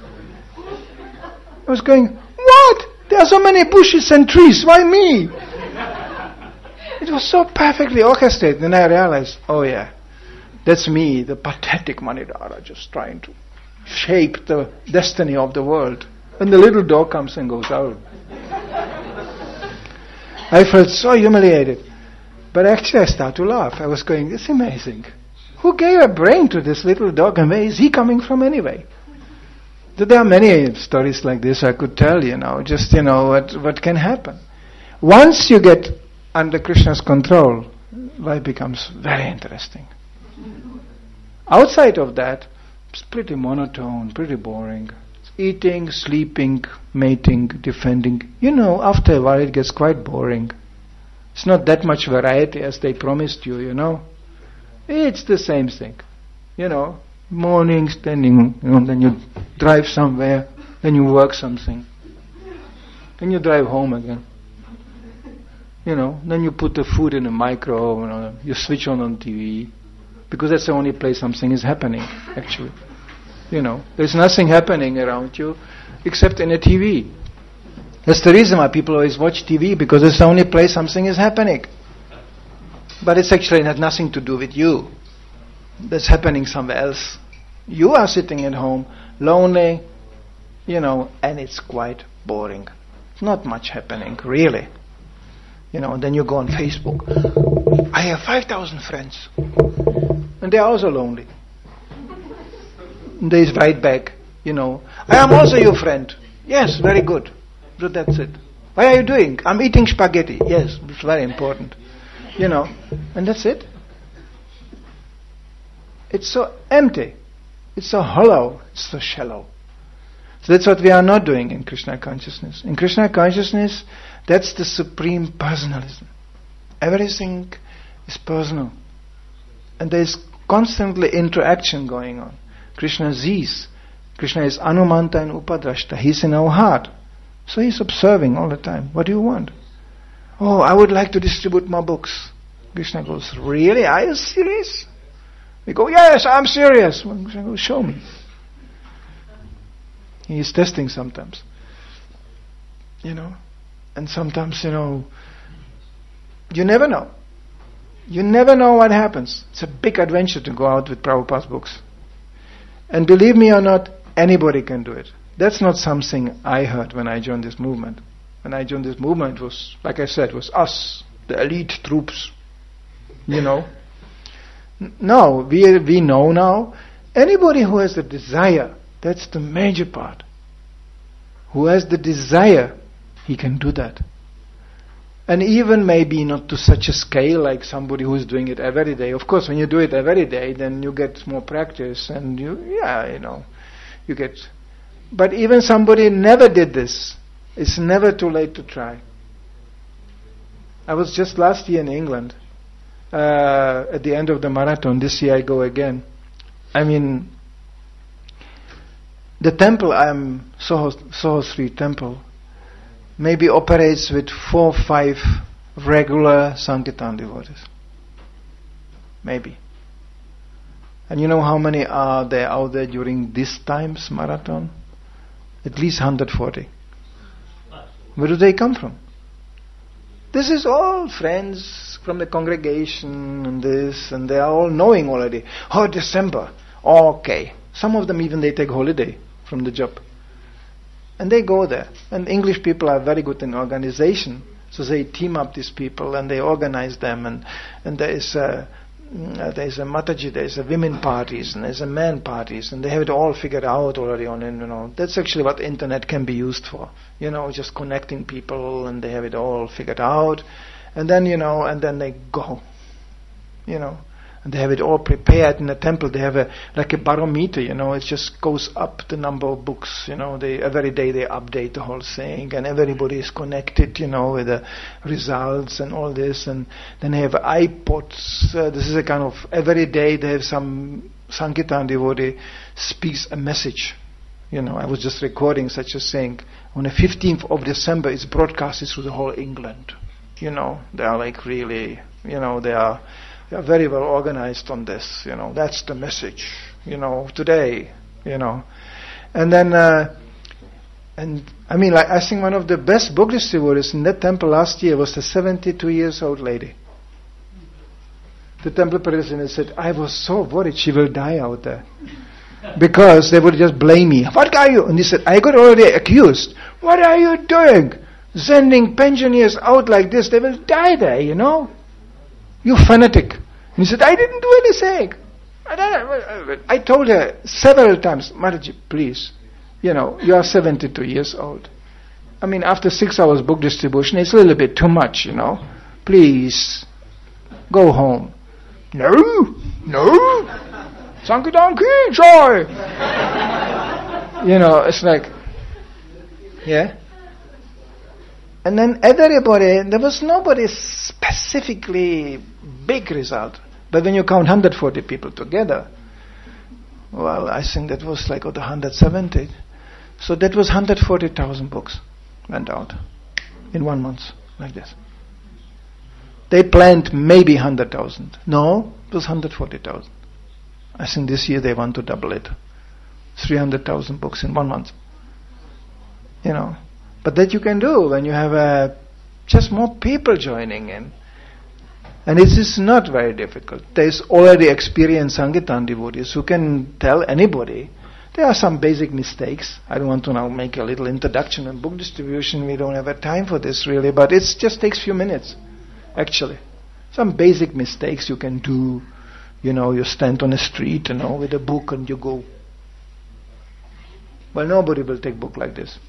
I was going, what? There are so many bushes and trees, why me? It was so perfectly orchestrated. Then I realized, oh yeah, that's me, the pathetic Manidhara, just trying to shape the destiny of the world. And the little dog comes and goes out. I felt so humiliated. But actually I started to laugh. I was going, this is amazing. Who gave a brain to this little dog, and where is he coming from anyway? There are many stories like this I could tell, you know, just, you know, what, what can happen. Once you get under Krishna's control, life becomes very interesting. Outside of that, it's pretty monotone, pretty boring. It's eating, sleeping, mating, defending. You know, after a while it gets quite boring. It's not that much variety as they promised you, you know. It's the same thing. You know, morning, standing, you know, then you drive somewhere, then you work something. Then you drive home again. You know, then you put the food in the micro, you know, you switch on on T V. Because that's the only place something is happening, actually. You know, there's nothing happening around you except in a T V. That's the reason why people always watch T V, because it's the only place something is happening. But it's actually had nothing to do with you. That's happening somewhere else. You are sitting at home, lonely, you know, and it's quite boring. It's not much happening, really. You know, and then you go on Facebook. I have five thousand friends. And they are also lonely. And they write back, you know, I am also your friend. Yes, very good. So that's it. What are you doing? I'm eating spaghetti. Yes, it's very important. You know, and that's it. It's so empty. It's so hollow. It's so shallow. So that's what we are not doing in Krishna consciousness. In Krishna consciousness, that's the supreme personalism. Everything is personal. And there is constantly interaction going on. Krishna sees. Krishna is Anumanta and Upadrashta. He's in our heart. So he's observing all the time. What do you want? Oh, I would like to distribute more books. Krishna goes, really? Are you serious? We go, yes, I'm serious. Well, Krishna goes, show me. He's testing sometimes. You know? And sometimes, you know, you never know. You never know what happens. It's a big adventure to go out with Prabhupada's books. And believe me or not, anybody can do it. That's not something I heard when I joined this movement. When I joined this movement, it was, like I said, it was us, the elite troops. You know? No, we we know now, anybody who has the desire, that's the major part. Who has the desire, he can do that. And even maybe not to such a scale like somebody who is doing it every day. Of course, when you do it every day, then you get more practice and you, yeah, you know, you get... But even somebody never did this, it's never too late to try. I was just last year in England, uh, at the end of the marathon. This year I go again. I mean, the temple, I'm Soho, Soho Street Temple, maybe operates with four or five regular Sankirtan devotees. Maybe. And you know how many are there out there during this time's marathon? At least one hundred forty. Where do they come from? This is all friends from the congregation and this, and they are all knowing already. Oh, December. Okay. Some of them even they take holiday from the job. And they go there. And English people are very good in organization. So they team up these people and they organize them. And, and there is a, there is a Mataji, there is a women parties and there is a men parties. And they have it all figured out already on, and you know, that's actually what internet can be used for. You know, just connecting people, and they have it all figured out. And then, you know, and then they go. You know. And they have it all prepared in the temple. They have a like a barometer, you know. It just goes up the number of books, you know. They every day they update the whole thing, and everybody is connected, you know, with the results and all this. And then they have iPods. Uh, this is a kind of every day they have some Sankirtan devotee speaks a message. You know, I was just recording such a thing. On the fifteenth of December, it's broadcasted through the whole England. You know, they are like really, you know, they are. They are very well organized on this, you know. That's the message, you know, today, you know. And then, uh, and I mean, like I think one of the best book distributors in that temple last year was a seventy-two years old lady. The temple president said, I was so worried she will die out there. Because they would just blame me. What are you? And he said, I got already accused. What are you doing? Sending pensioners out like this, they will die there, you know. You fanatic. And he said, I didn't do anything. I told her several times, Mataji, please, you know, you are seventy-two years old. I mean, after six hours book distribution, it's a little bit too much, you know. Please, go home. No, no. Sankirtan ki joy. You know, it's like, yeah. And then everybody, there was nobody specifically big result. But when you count one hundred forty people together, well, I think that was like one hundred seventy. So that was one hundred forty thousand books went out in one month, like this. They planned maybe one hundred thousand. No, it was one hundred forty thousand. I think this year they want to double it. three hundred thousand books in one month. You know. But that you can do when you have uh, just more people joining in. And it is not very difficult. There is already experienced Sankirtan devotees who can tell anybody. There are some basic mistakes. I don't want to now make a little introduction on book distribution. We don't have a time for this really. But it just takes a few minutes, actually. Some basic mistakes you can do. You know, you stand on a street, you know, with a book and you go. Well, nobody will take book like this.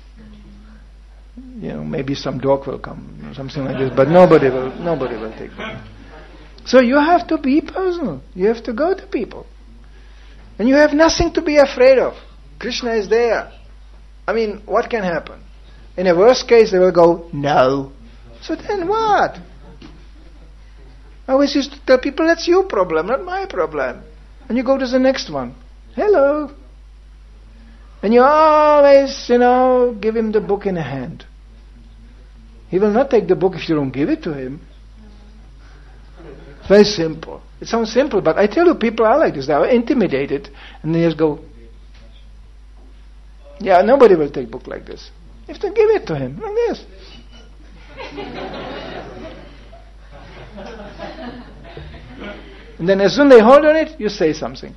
You know, maybe some dog will come, or something like this, but nobody will, nobody will take it. So you have to be personal. You have to go to people. And you have nothing to be afraid of. Krishna is there. I mean, what can happen? In a worst case, they will go, no. So then what? I always used to tell people, that's your problem, not my problem. And you go to the next one. Hello. And you always, you know, give him the book in a hand. He will not take the book if you don't give it to him. Very simple. It sounds simple, but I tell you, people are like this. They are intimidated, and they just go, yeah, nobody will take a book like this. You have to give it to him, like this. And then as soon as they hold on it, you say something.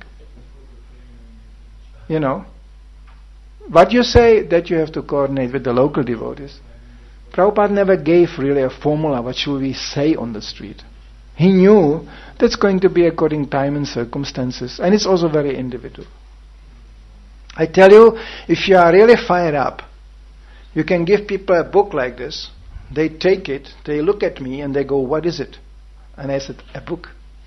You know. What you say, that you have to coordinate with the local devotees. Prabhupada never gave really a formula, what should we say on the street. He knew that's going to be according to time and circumstances, and it's also very individual. I tell you, if you are really fired up, you can give people a book like this. They take it, they look at me, and they go, what is it? And I said, a book.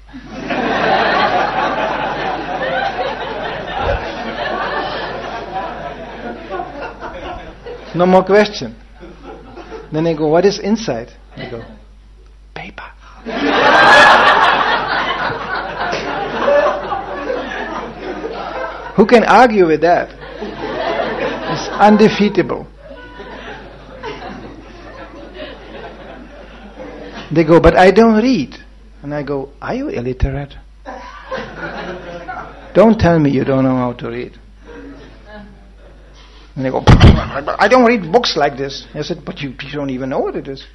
No more question. Then they go, what is inside? I go, paper. Who can argue with that? It's undefeatable. They go, but I don't read. And I go, are you illiterate? Don't tell me you don't know how to read. And they go, I don't read books like this. I said, but you, you don't even know what it is.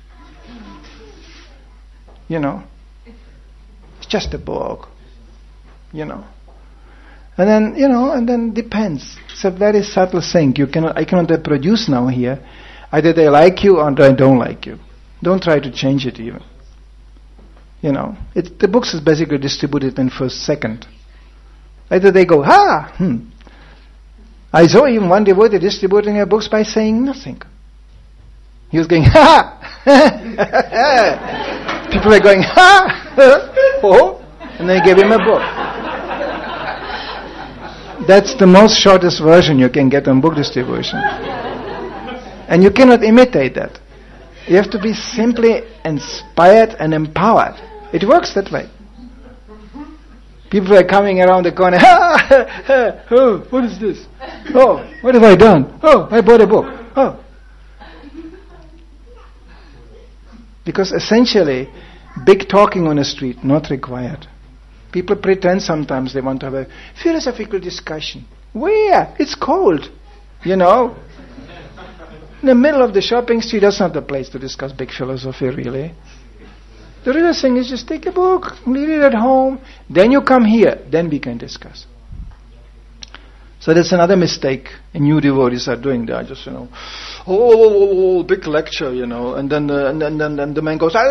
You know, it's just a book. You know. And then, you know, and then depends. It's a very subtle thing. You cannot, I cannot reproduce now here. Either they like you or they don't like you. Don't try to change it even. You know, it, the books is basically distributed in first second. Either they go, ha, hmm. I saw even one devotee distributing her books by saying nothing. He was going, ha! People are going, ha! Oh! And they gave him a book. That's the most shortest version you can get on book distribution. And you cannot imitate that. You have to be simply inspired and empowered. It works that way. People are coming around the corner, ha, ha, ha, oh, what is this? Oh, what have I done? Oh, I bought a book. Oh. Because essentially, big talking on the street, not required. People pretend sometimes they want to have a philosophical discussion. Where? It's cold. You know? In the middle of the shopping street, that's not the place to discuss big philosophy, really. The real thing is just take a book, read it at home, then you come here, then we can discuss. So that's another mistake new devotees are doing. They are just, you know, oh, oh, oh, big lecture, you know, and then the, and then and then the man goes,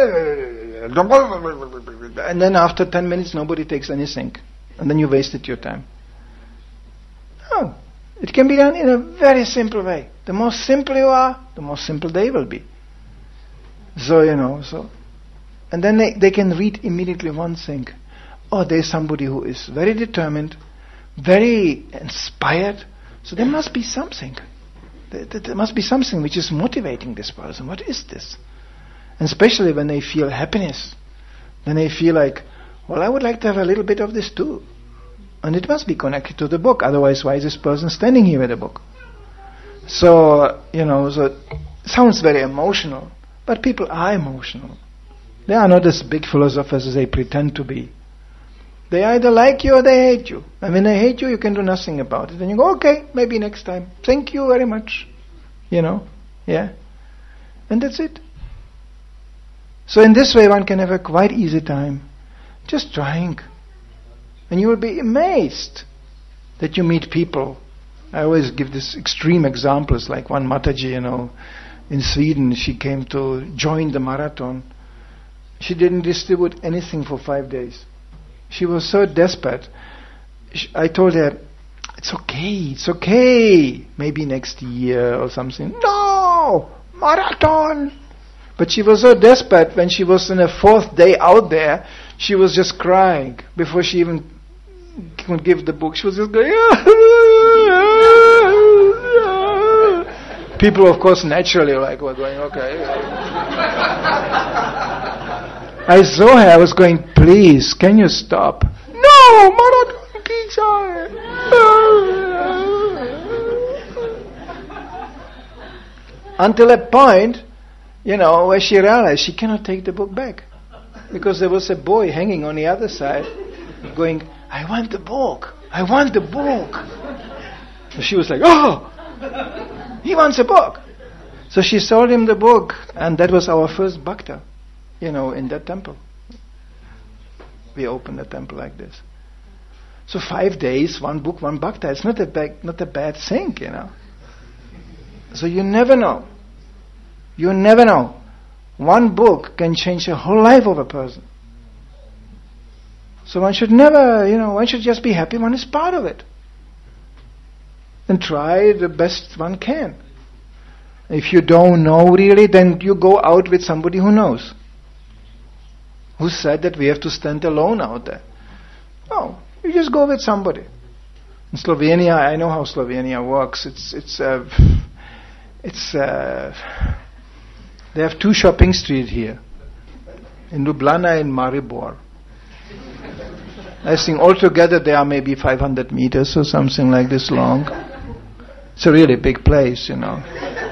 and then after ten minutes nobody takes anything, and then you wasted your time. No, it can be done in a very simple way. The more simple you are, the more simple they will be. So, you know, so. And then they, they can read immediately one thing. Oh, there's somebody who is very determined, very inspired. So there must be something. There, there must be something which is motivating this person. What is this? And especially when they feel happiness. Then they feel like, well, I would like to have a little bit of this too. And it must be connected to the book. Otherwise, why is this person standing here with a book? So, you know, so it sounds very emotional. But people are emotional. They are not as big philosophers as they pretend to be. They either like you or they hate you. And when they hate you, you can do nothing about it. And you go, okay, maybe next time. Thank you very much. You know, yeah. And that's it. So in this way, one can have a quite easy time. Just trying. And you will be amazed that you meet people. I always give this extreme examples, like one Mataji, you know, in Sweden, she came to join the marathon. She didn't distribute anything for five days. She was so desperate. She, I told her, it's okay, it's okay. Maybe next year or something. No! Marathon! But she was so desperate when she was in her fourth day out there, she was just crying before she even could give the book. She was just going, people, of course, naturally like were going, okay. I saw her, I was going, please, can you stop? No, Marathon Pizza! Until a point You know, where she realized she cannot take the book back. Because there was a boy hanging on the other side going, I want the book. I want the book. So she was like, oh, he wants a book. So she sold him the book, and that was our first bhakta, you know, in that temple. We opened a temple like this. So five days, one book, one bhakta. It's not a bad, not a bad thing, you know. So you never know. You never know. One book can change the whole life of a person. So one should never, you know, one should just be happy one is part of it. And try the best one can. If you don't know really, then you go out with somebody who knows. Who said that we have to stand alone out there? No, you just go with somebody. In Slovenia, I know how Slovenia works. It's, it's, uh, it's, uh, they have two shopping streets here. In Ljubljana and Maribor. I think altogether they are maybe five hundred meters or something like this long. It's a really big place, you know.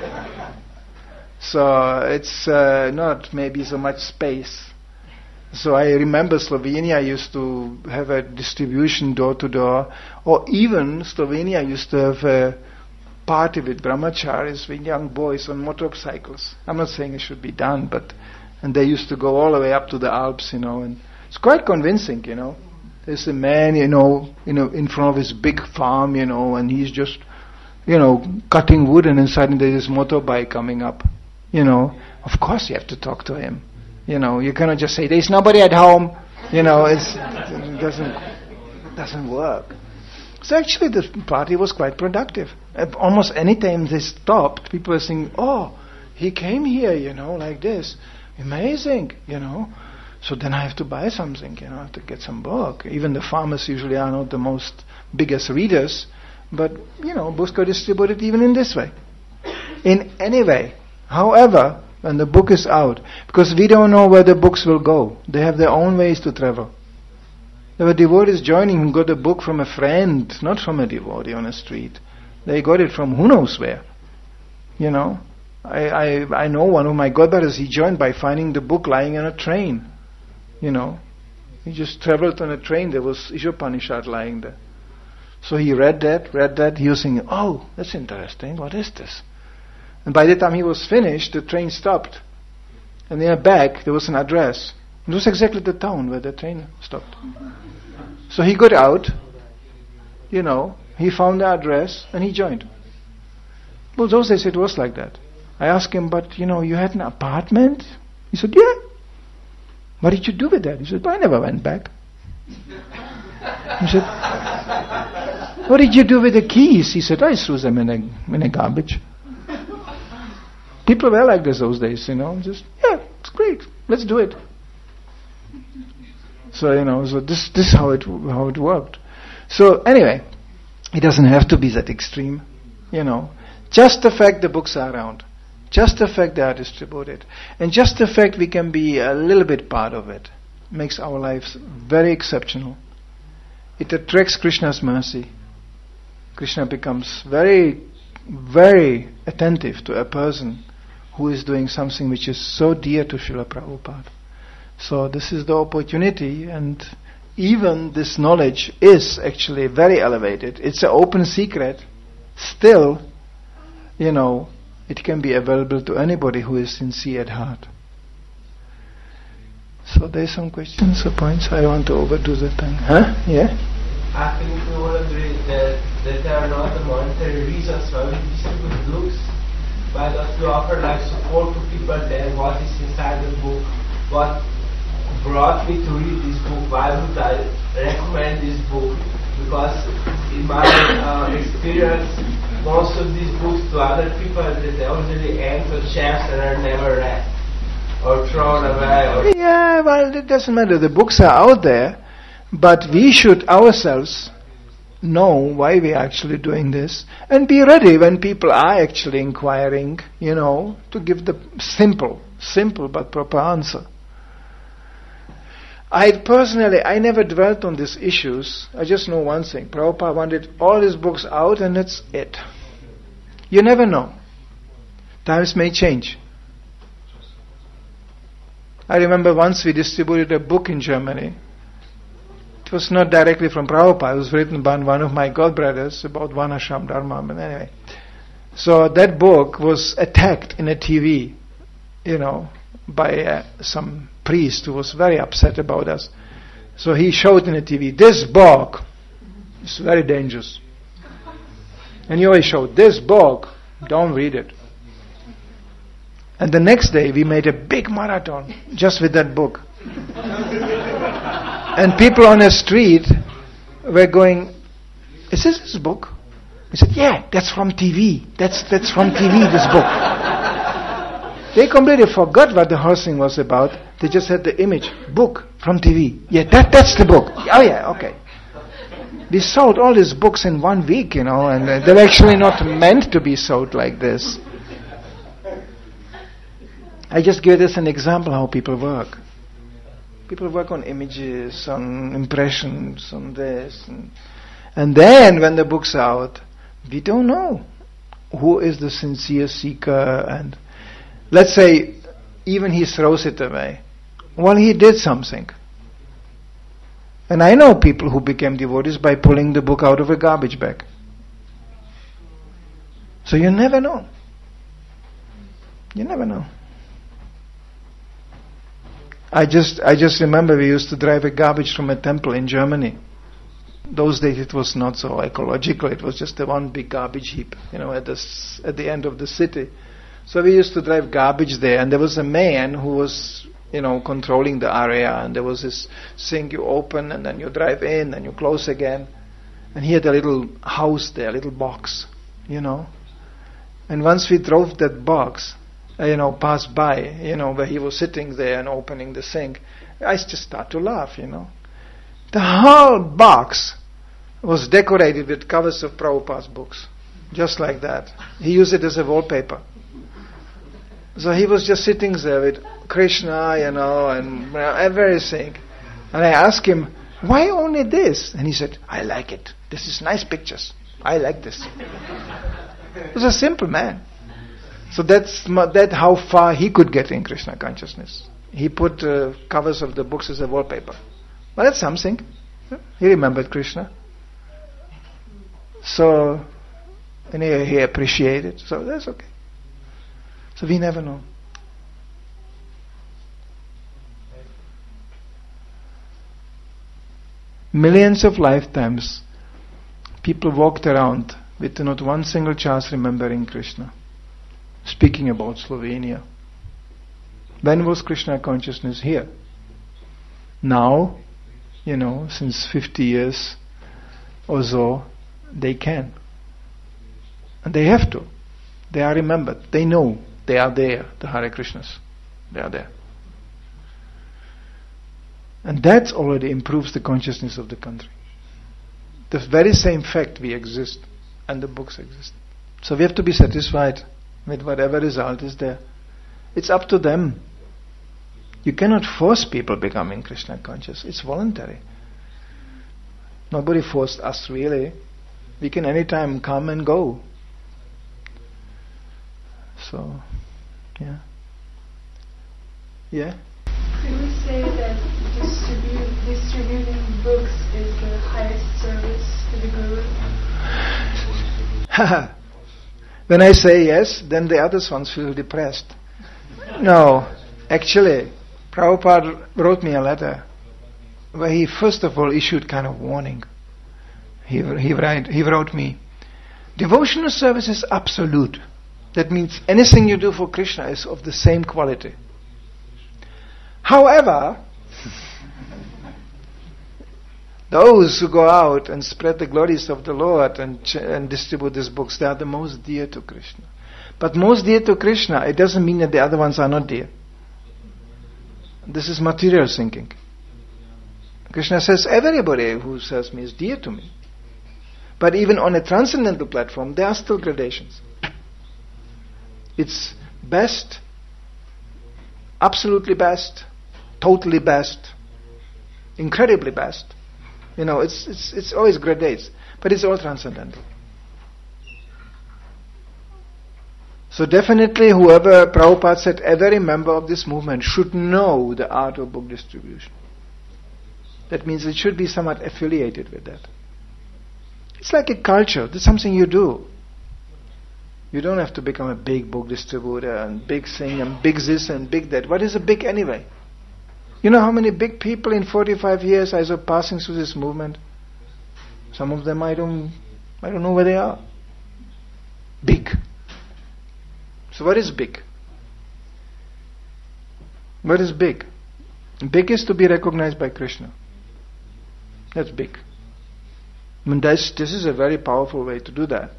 So it's uh, not maybe so much space. So I remember Slovenia used to have a distribution door to door, or even Slovenia used to have a party with brahmacharis, with young boys on motorcycles. I'm not saying it should be done, but and they used to go all the way up to the Alps, you know, and it's quite convincing, you know. There's a man, you know, you know, in front of his big farm, you know, and he's just, you know, cutting wood, and then suddenly there's this motorbike coming up, you know. Of course you have to talk to him. You know, you cannot just say, there's nobody at home. You know, it's, it doesn't, it doesn't work. So actually the party was quite productive. At almost any time they stopped, people were saying, oh, he came here, you know, like this. Amazing, you know. So then I have to buy something, you know, I have to get some book. Even the farmers usually are not the most biggest readers, but, you know, books are distributed even in this way. In any way. However, when the book is out, because we don't know where the books will go. They have their own ways to travel. There were devotees joining who got a book from a friend, not from a devotee on a street. They got it from who knows where. You know, I, I, I know one of my godbrothers, he joined by finding the book lying on a train. You know, he just traveled on a train, there was Ishopanishad lying there. So he read that, read that, he was thinking, oh, that's interesting, what is this? And by the time he was finished, the train stopped. And in the back, there was an address. It was exactly the town where the train stopped. So he got out, you know, he found the address, and he joined. Well, those days it was like that. I asked him, but, you know, you had an apartment? He said, yeah. What did you do with that? He said, I never went back. He said, what did you do with the keys? He said, I threw them in a, in a garbage. People were like this those days, you know, just, yeah, it's great, let's do it. So, you know, so this this is how it how it worked. So anyway, it doesn't have to be that extreme, you know. Just the fact the books are around, just the fact they are distributed, and just the fact we can be a little bit part of it, makes our lives very exceptional. It attracts Krishna's mercy. Krishna becomes very, very attentive to a person who is doing something which is so dear to Srila Prabhupada. So this is the opportunity, and even this knowledge is actually very elevated. It's an open secret. Still, you know, it can be available to anybody who is sincere at heart. So there's some questions or points. I want to overdo the time. Huh? Yeah? I think we all agree that, that there are not the monetary reasons why we distribute books. Why don't we offer like support to people then what is inside the book, what brought me to read this book, why would I recommend this book? Because in my uh, experience, most of these books to other people that they usually end on shelves and are never read or thrown away. Or yeah, well, it doesn't matter. The books are out there, but we should ourselves know why we are actually doing this and be ready when people are actually inquiring, you know, to give the simple, simple but proper answer. I personally, I never dwelt on these issues. I just know one thing. Prabhupada wanted all his books out and that's it. You never know. Times may change. I remember once we distributed a book in Germany. It was not directly from Prabhupada. It was written by one of my godbrothers about Varnashram Dharma. But anyway, so that book was attacked in a T V, you know, by uh, some priest who was very upset about us. So he showed in a T V, this book is very dangerous. And he always showed, this book, don't read it. And the next day we made a big marathon just with that book. And people on the street were going, is this his book? He said, yeah, that's from T V. That's that's from T V, this book. They completely forgot what the whole thing was about. They just had the image, book from T V. Yeah, that that's the book. Oh yeah, okay. We sold all these books in one week, you know, and uh, they're actually not meant to be sold like this. I just give this an example how people work. People work on images, on impressions, on this. And, and then when the book's out, we don't know who is the sincere seeker. And let's say even he throws it away. Well, he did something. And I know people who became devotees by pulling the book out of a garbage bag. So you never know. You never know. I just I just remember we used to drive a garbage from a temple in Germany. Those days it was not so ecological. It was just a one big garbage heap, you know, at the at the end of the city. So we used to drive garbage there, and there was a man who was, you know, controlling the area, and there was this thing you open and then you drive in and you close again, and he had a little house there, a little box, you know. And once we drove that box, you know, passed by, you know, where he was sitting there and opening the sink, I just start to laugh, you know. The whole box was decorated with covers of Prabhupada's books, just like that. He used it as a wallpaper. So he was just sitting there with Krishna, you know, and you know, everything. And I asked him, why only this? And he said, I like it. This is nice pictures. I like this. He was a simple man. So that's that how far he could get in Krishna consciousness. He put uh, covers of the books as a wallpaper. Well, that's something. He remembered Krishna. So, and he, he appreciated. So that's okay. So we never know. Millions of lifetimes, people walked around with not one single chance remembering Krishna. Speaking about Slovenia. When was Krishna consciousness here? Now, you know, since fifty years or so, they can. And they have to. They are remembered. They know they are there, the Hare Krishnas. They are there. And that already improves the consciousness of the country. The very same fact we exist and the books exist. So we have to be satisfied with whatever result is there. It's up to them. You cannot force people becoming Krishna conscious. It's voluntary. Nobody forced us really. We can anytime come and go. So, yeah. Yeah? Could we say that distribute, distributing books is the highest service to the Guru? When I say yes, then the other ones feel depressed. No, actually, Prabhupada wrote me a letter where he first of all issued kind of warning. He, he, write, he wrote me, devotional service is absolute. That means anything you do for Krishna is of the same quality. However, those who go out and spread the glories of the Lord and, ch- and distribute these books, they are the most dear to Krishna. But most dear to Krishna, it doesn't mean that the other ones are not dear. This is material thinking. Krishna says, everybody who serves me is dear to me. But even on a transcendental platform, there are still gradations. It's best, absolutely best, totally best, incredibly best. You know, it's it's it's always grades, but it's all transcendental. So definitely whoever, Prabhupada said, every member of this movement should know the art of book distribution. That means it should be somewhat affiliated with that. It's like a culture. It's something you do. You don't have to become a big book distributor and big thing and big this and big that. What is a big anyway? You know how many big people in forty-five years I saw passing through this movement? Some of them I don't, I don't know where they are. Big. So what is big? What is big? Big is to be recognized by Krishna. That's big. I mean, that's, this is a very powerful way to do that.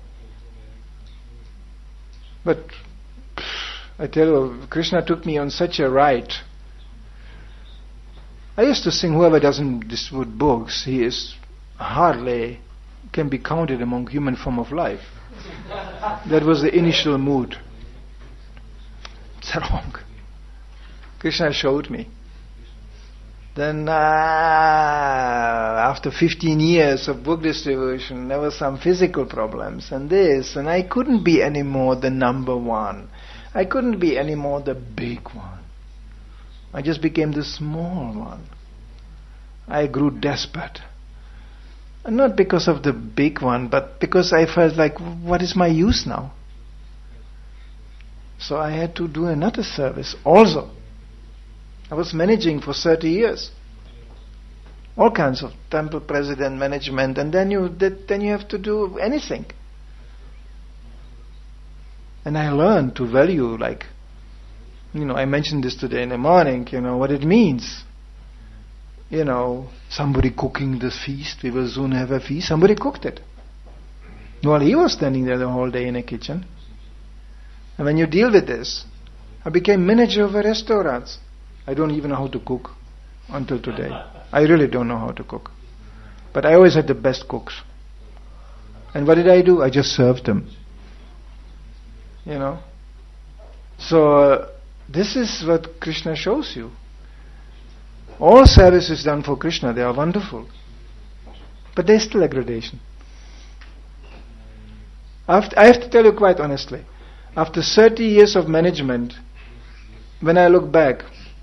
But I tell you, Krishna took me on such a ride. I used to think whoever doesn't distribute books, he is hardly can be counted among human form of life. That was the initial mood. It's wrong. Krishna showed me. Then uh, after fifteen years of book distribution, there were some physical problems and this, and I couldn't be any more the number one. I couldn't be any more the big one. I just became the small one. I grew desperate. And not because of the big one, but because I felt like, what is my use now? So I had to do another service also. I was managing for thirty years. All kinds of temple president management, and then you then you have to do anything. And I learned to value, like, you know, I mentioned this today in the morning, you know, what it means. You know, somebody cooking the feast, we will soon have a feast, somebody cooked it. Well, he was standing there the whole day in a kitchen. And when you deal with this, I became manager of a restaurant. I don't even know how to cook until today. I really don't know how to cook. But I always had the best cooks. And what did I do? I just served them. You know. So uh, this is what Krishna shows you. All service is done for Krishna. They are wonderful. But there is still a gradation. I have, to, I have to tell you quite honestly. After thirty years of management, when I look back,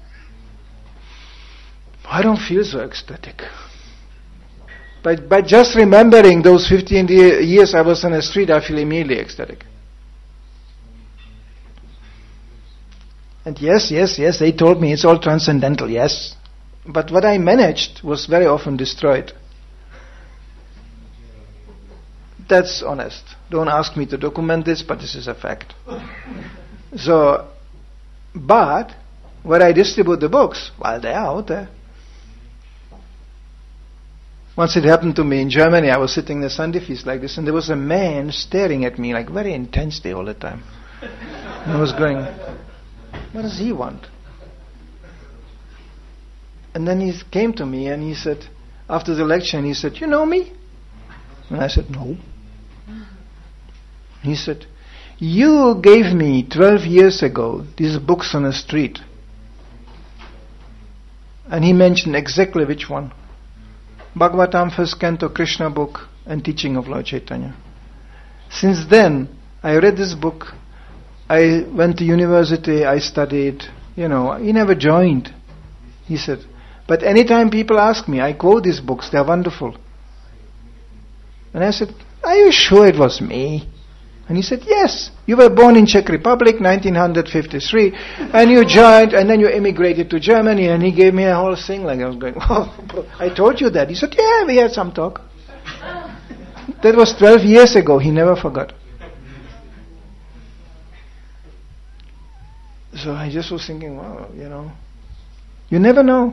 I don't feel so ecstatic. But by just remembering those fifteen years I was on the street, I feel immediately ecstatic. And yes, yes, yes, they told me it's all transcendental, yes. But what I managed was very often destroyed. That's honest. Don't ask me to document this, but this is a fact. So, but, where I distribute the books, well, they're out there. Once it happened to me in Germany, I was sitting in the Sunday feast like this, and there was a man staring at me like very intensely all the time. And I was going, what does he want? And then he came to me and he said, after the lecture, and he said, you know me? And I said, no. He said, you gave me twelve years ago these books on the street. And he mentioned exactly which one. Bhagavatam, first canto, Krishna book, and teaching of Lord Chaitanya. Since then, I read this book. I went to university, I studied, you know, he never joined. He said, but anytime people ask me, I quote these books, they're wonderful. And I said, are you sure it was me? And he said, yes, you were born in Czech Republic, nineteen fifty-three, and you joined, and then you immigrated to Germany, and he gave me a whole thing, like I was going, oh, I told you that. He said, yeah, we had some talk. That was twelve years ago, he never forgot. So I just was thinking, wow, you know, you never know.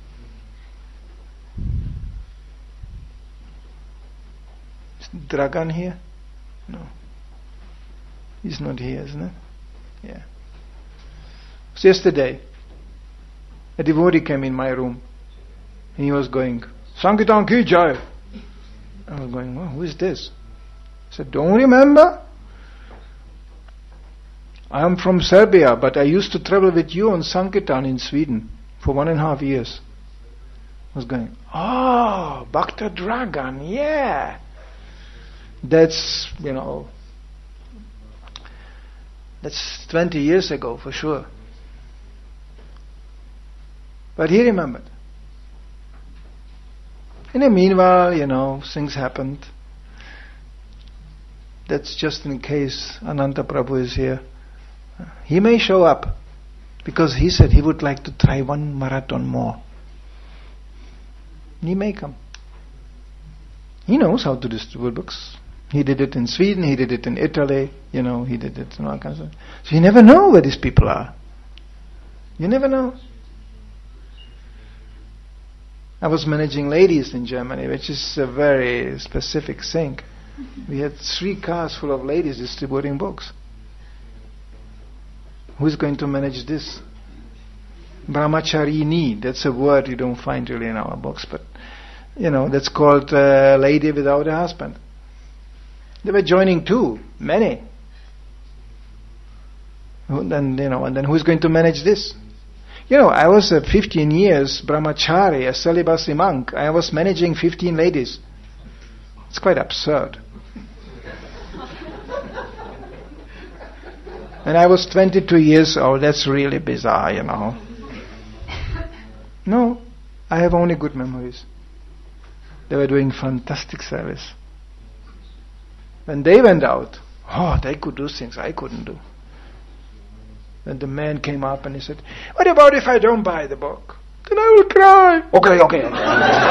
Is Dragan here? No. He's not here, isn't it? Yeah. So yesterday, a devotee came in my room, and he was going, Sankirtan ki jai. I was going, well, who is this? I said, don't remember? I am from Serbia, but I used to travel with you on Sankirtan in Sweden for one and a half years. I was going, oh, Bhakta Dragan, yeah. That's, you know. That's twenty years ago for sure. But he remembered. In the meanwhile, you know, things happened. That's just in case Ananta Prabhu is here. He may show up because he said he would like to try one marathon more. He may come. He knows how to distribute books. He did it in Sweden, he did it in Italy, you know, he did it in all kinds of... So you never know where these people are. You never know. I was managing ladies in Germany, which is a very specific thing. We had three cars full of ladies distributing books. Who's going to manage this? Brahmacharini, that's a word you don't find really in our books, but you know, that's called a lady without a husband. They were joining too, many. And then, you know, and then who's going to manage this? You know, I was uh, fifteen years brahmachari, a celibacy monk. I was managing fifteen ladies. It's quite absurd. And I was twenty-two years old. That's really bizarre, you know. No, I have only good memories. They were doing fantastic service. When they went out, oh, they could do things I couldn't do. Then the man came up and he said, "What about if I don't buy the book? Then I will cry." Okay, okay, okay.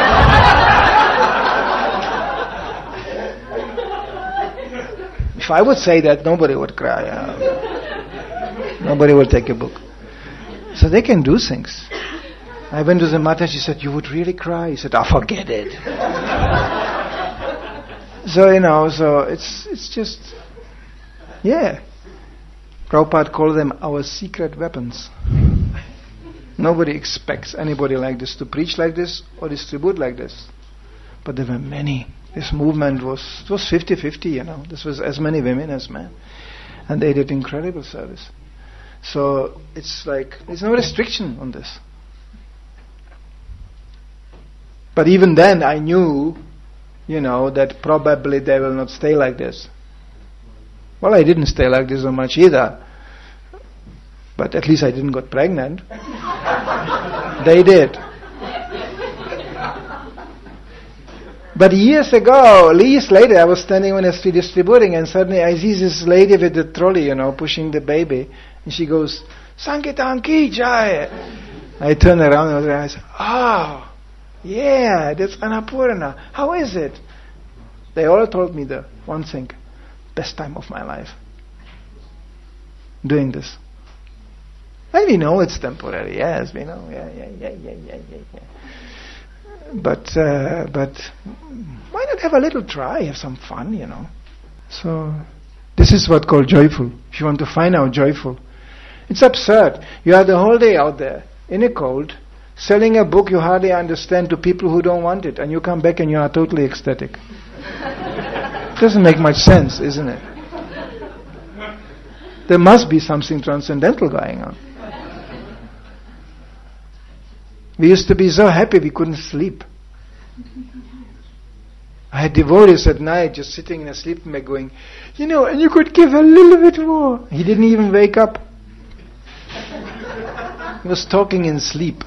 If I would say that, nobody would cry. Uh, nobody will take a book. So they can do things. I went to the Mataji, she said, "You would really cry?" He said, "Ah, oh, forget it." So, you know, so it's it's just, yeah. Prabhupada called them our secret weapons. Nobody expects anybody like this to preach like this or distribute like this. But there were many. This movement was, it was fifty-fifty, you know. This was as many women as men. And they did incredible service. So it's like, there's no restriction on this. But even then I knew, you know, that probably they will not stay like this. Well, I didn't stay like this so much either. But at least I didn't get pregnant. They did. But years ago, years later, I was standing on the street distributing, and suddenly I see this lady with the trolley, you know, pushing the baby. And she goes, "Sankirtan ki jai." I turn around and I said, "Oh, yeah, that's Annapurna. How is it?" They all told me the one thing. Best time of my life. Doing this. And we know it's temporary. Yes, we know. Yeah, yeah, yeah, yeah, yeah, yeah, yeah. But, uh, but why not have a little try, have some fun, you know? So, this is what's called joyful. If you want to find out joyful. It's absurd. You are the whole day out there, in a cold, selling a book you hardly understand to people who don't want it, and you come back and you are totally ecstatic. Doesn't make much sense, isn't it? There must be something transcendental going on. We used to be so happy we couldn't sleep. I had devotees at night just sitting in a sleeping bag going, "You know, and you could give a little bit more." He didn't even wake up. He was talking in sleep.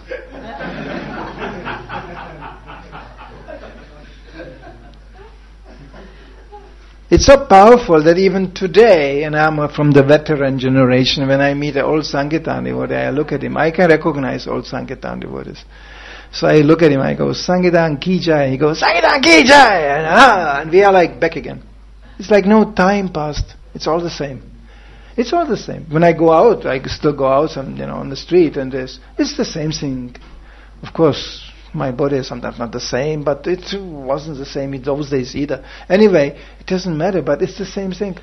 It's so powerful that even today, and I'm from the veteran generation, when I meet an old Sankirtan devotee, I look at him, I can recognize old Sankirtan devotees. So I look at him, I go, "Sankirtan ki jai." He goes, "Sankirtan ki jai." And, ah, and we are like back again. It's like no time passed. It's all the same. It's all the same. When I go out, I still go out some, you know, on the street, and this, it's the same thing. Of course, my body is sometimes not the same, but it wasn't the same in those days either. Anyway, it doesn't matter, but it's the same thing.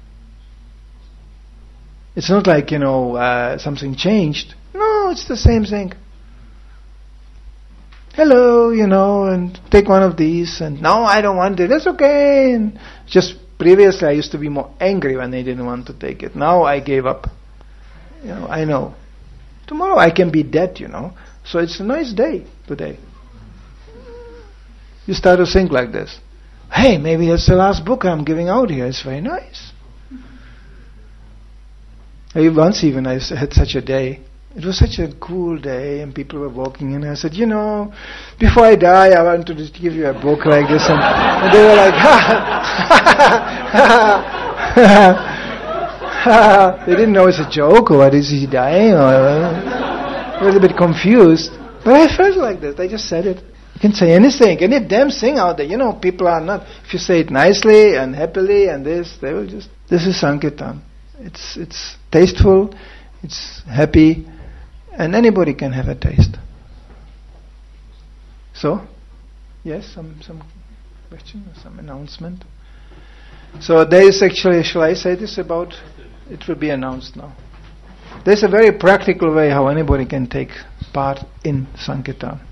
It's not like, you know, uh, something changed. No, it's the same thing. Hello, you know, and take one of these, and no, I don't want it. That's okay. And just previously, I used to be more angry when they didn't want to take it. Now I gave up. You know, I know. Tomorrow I can be dead, you know. So it's a nice day today. You start to think like this. Hey, maybe that's the last book I'm giving out here. It's very nice. I, once even I s- had such a day. It was such a cool day, and people were walking in. I said, you know, before I die, I want to just give you a book like this. And, and they were like, ha, ha, they didn't know it's a joke, or is he dying, or uh, a little bit confused. But I felt like this. I just said it. You can say anything, any damn thing out there. You know, people are not. If you say it nicely and happily and this, they will just. This is Sankirtan. It's it's tasteful, it's happy, and anybody can have a taste. So, yes, some some question or some announcement. So there is actually. Shall I say this about? It will be announced now. There's a very practical way how anybody can take part in Sankirtan.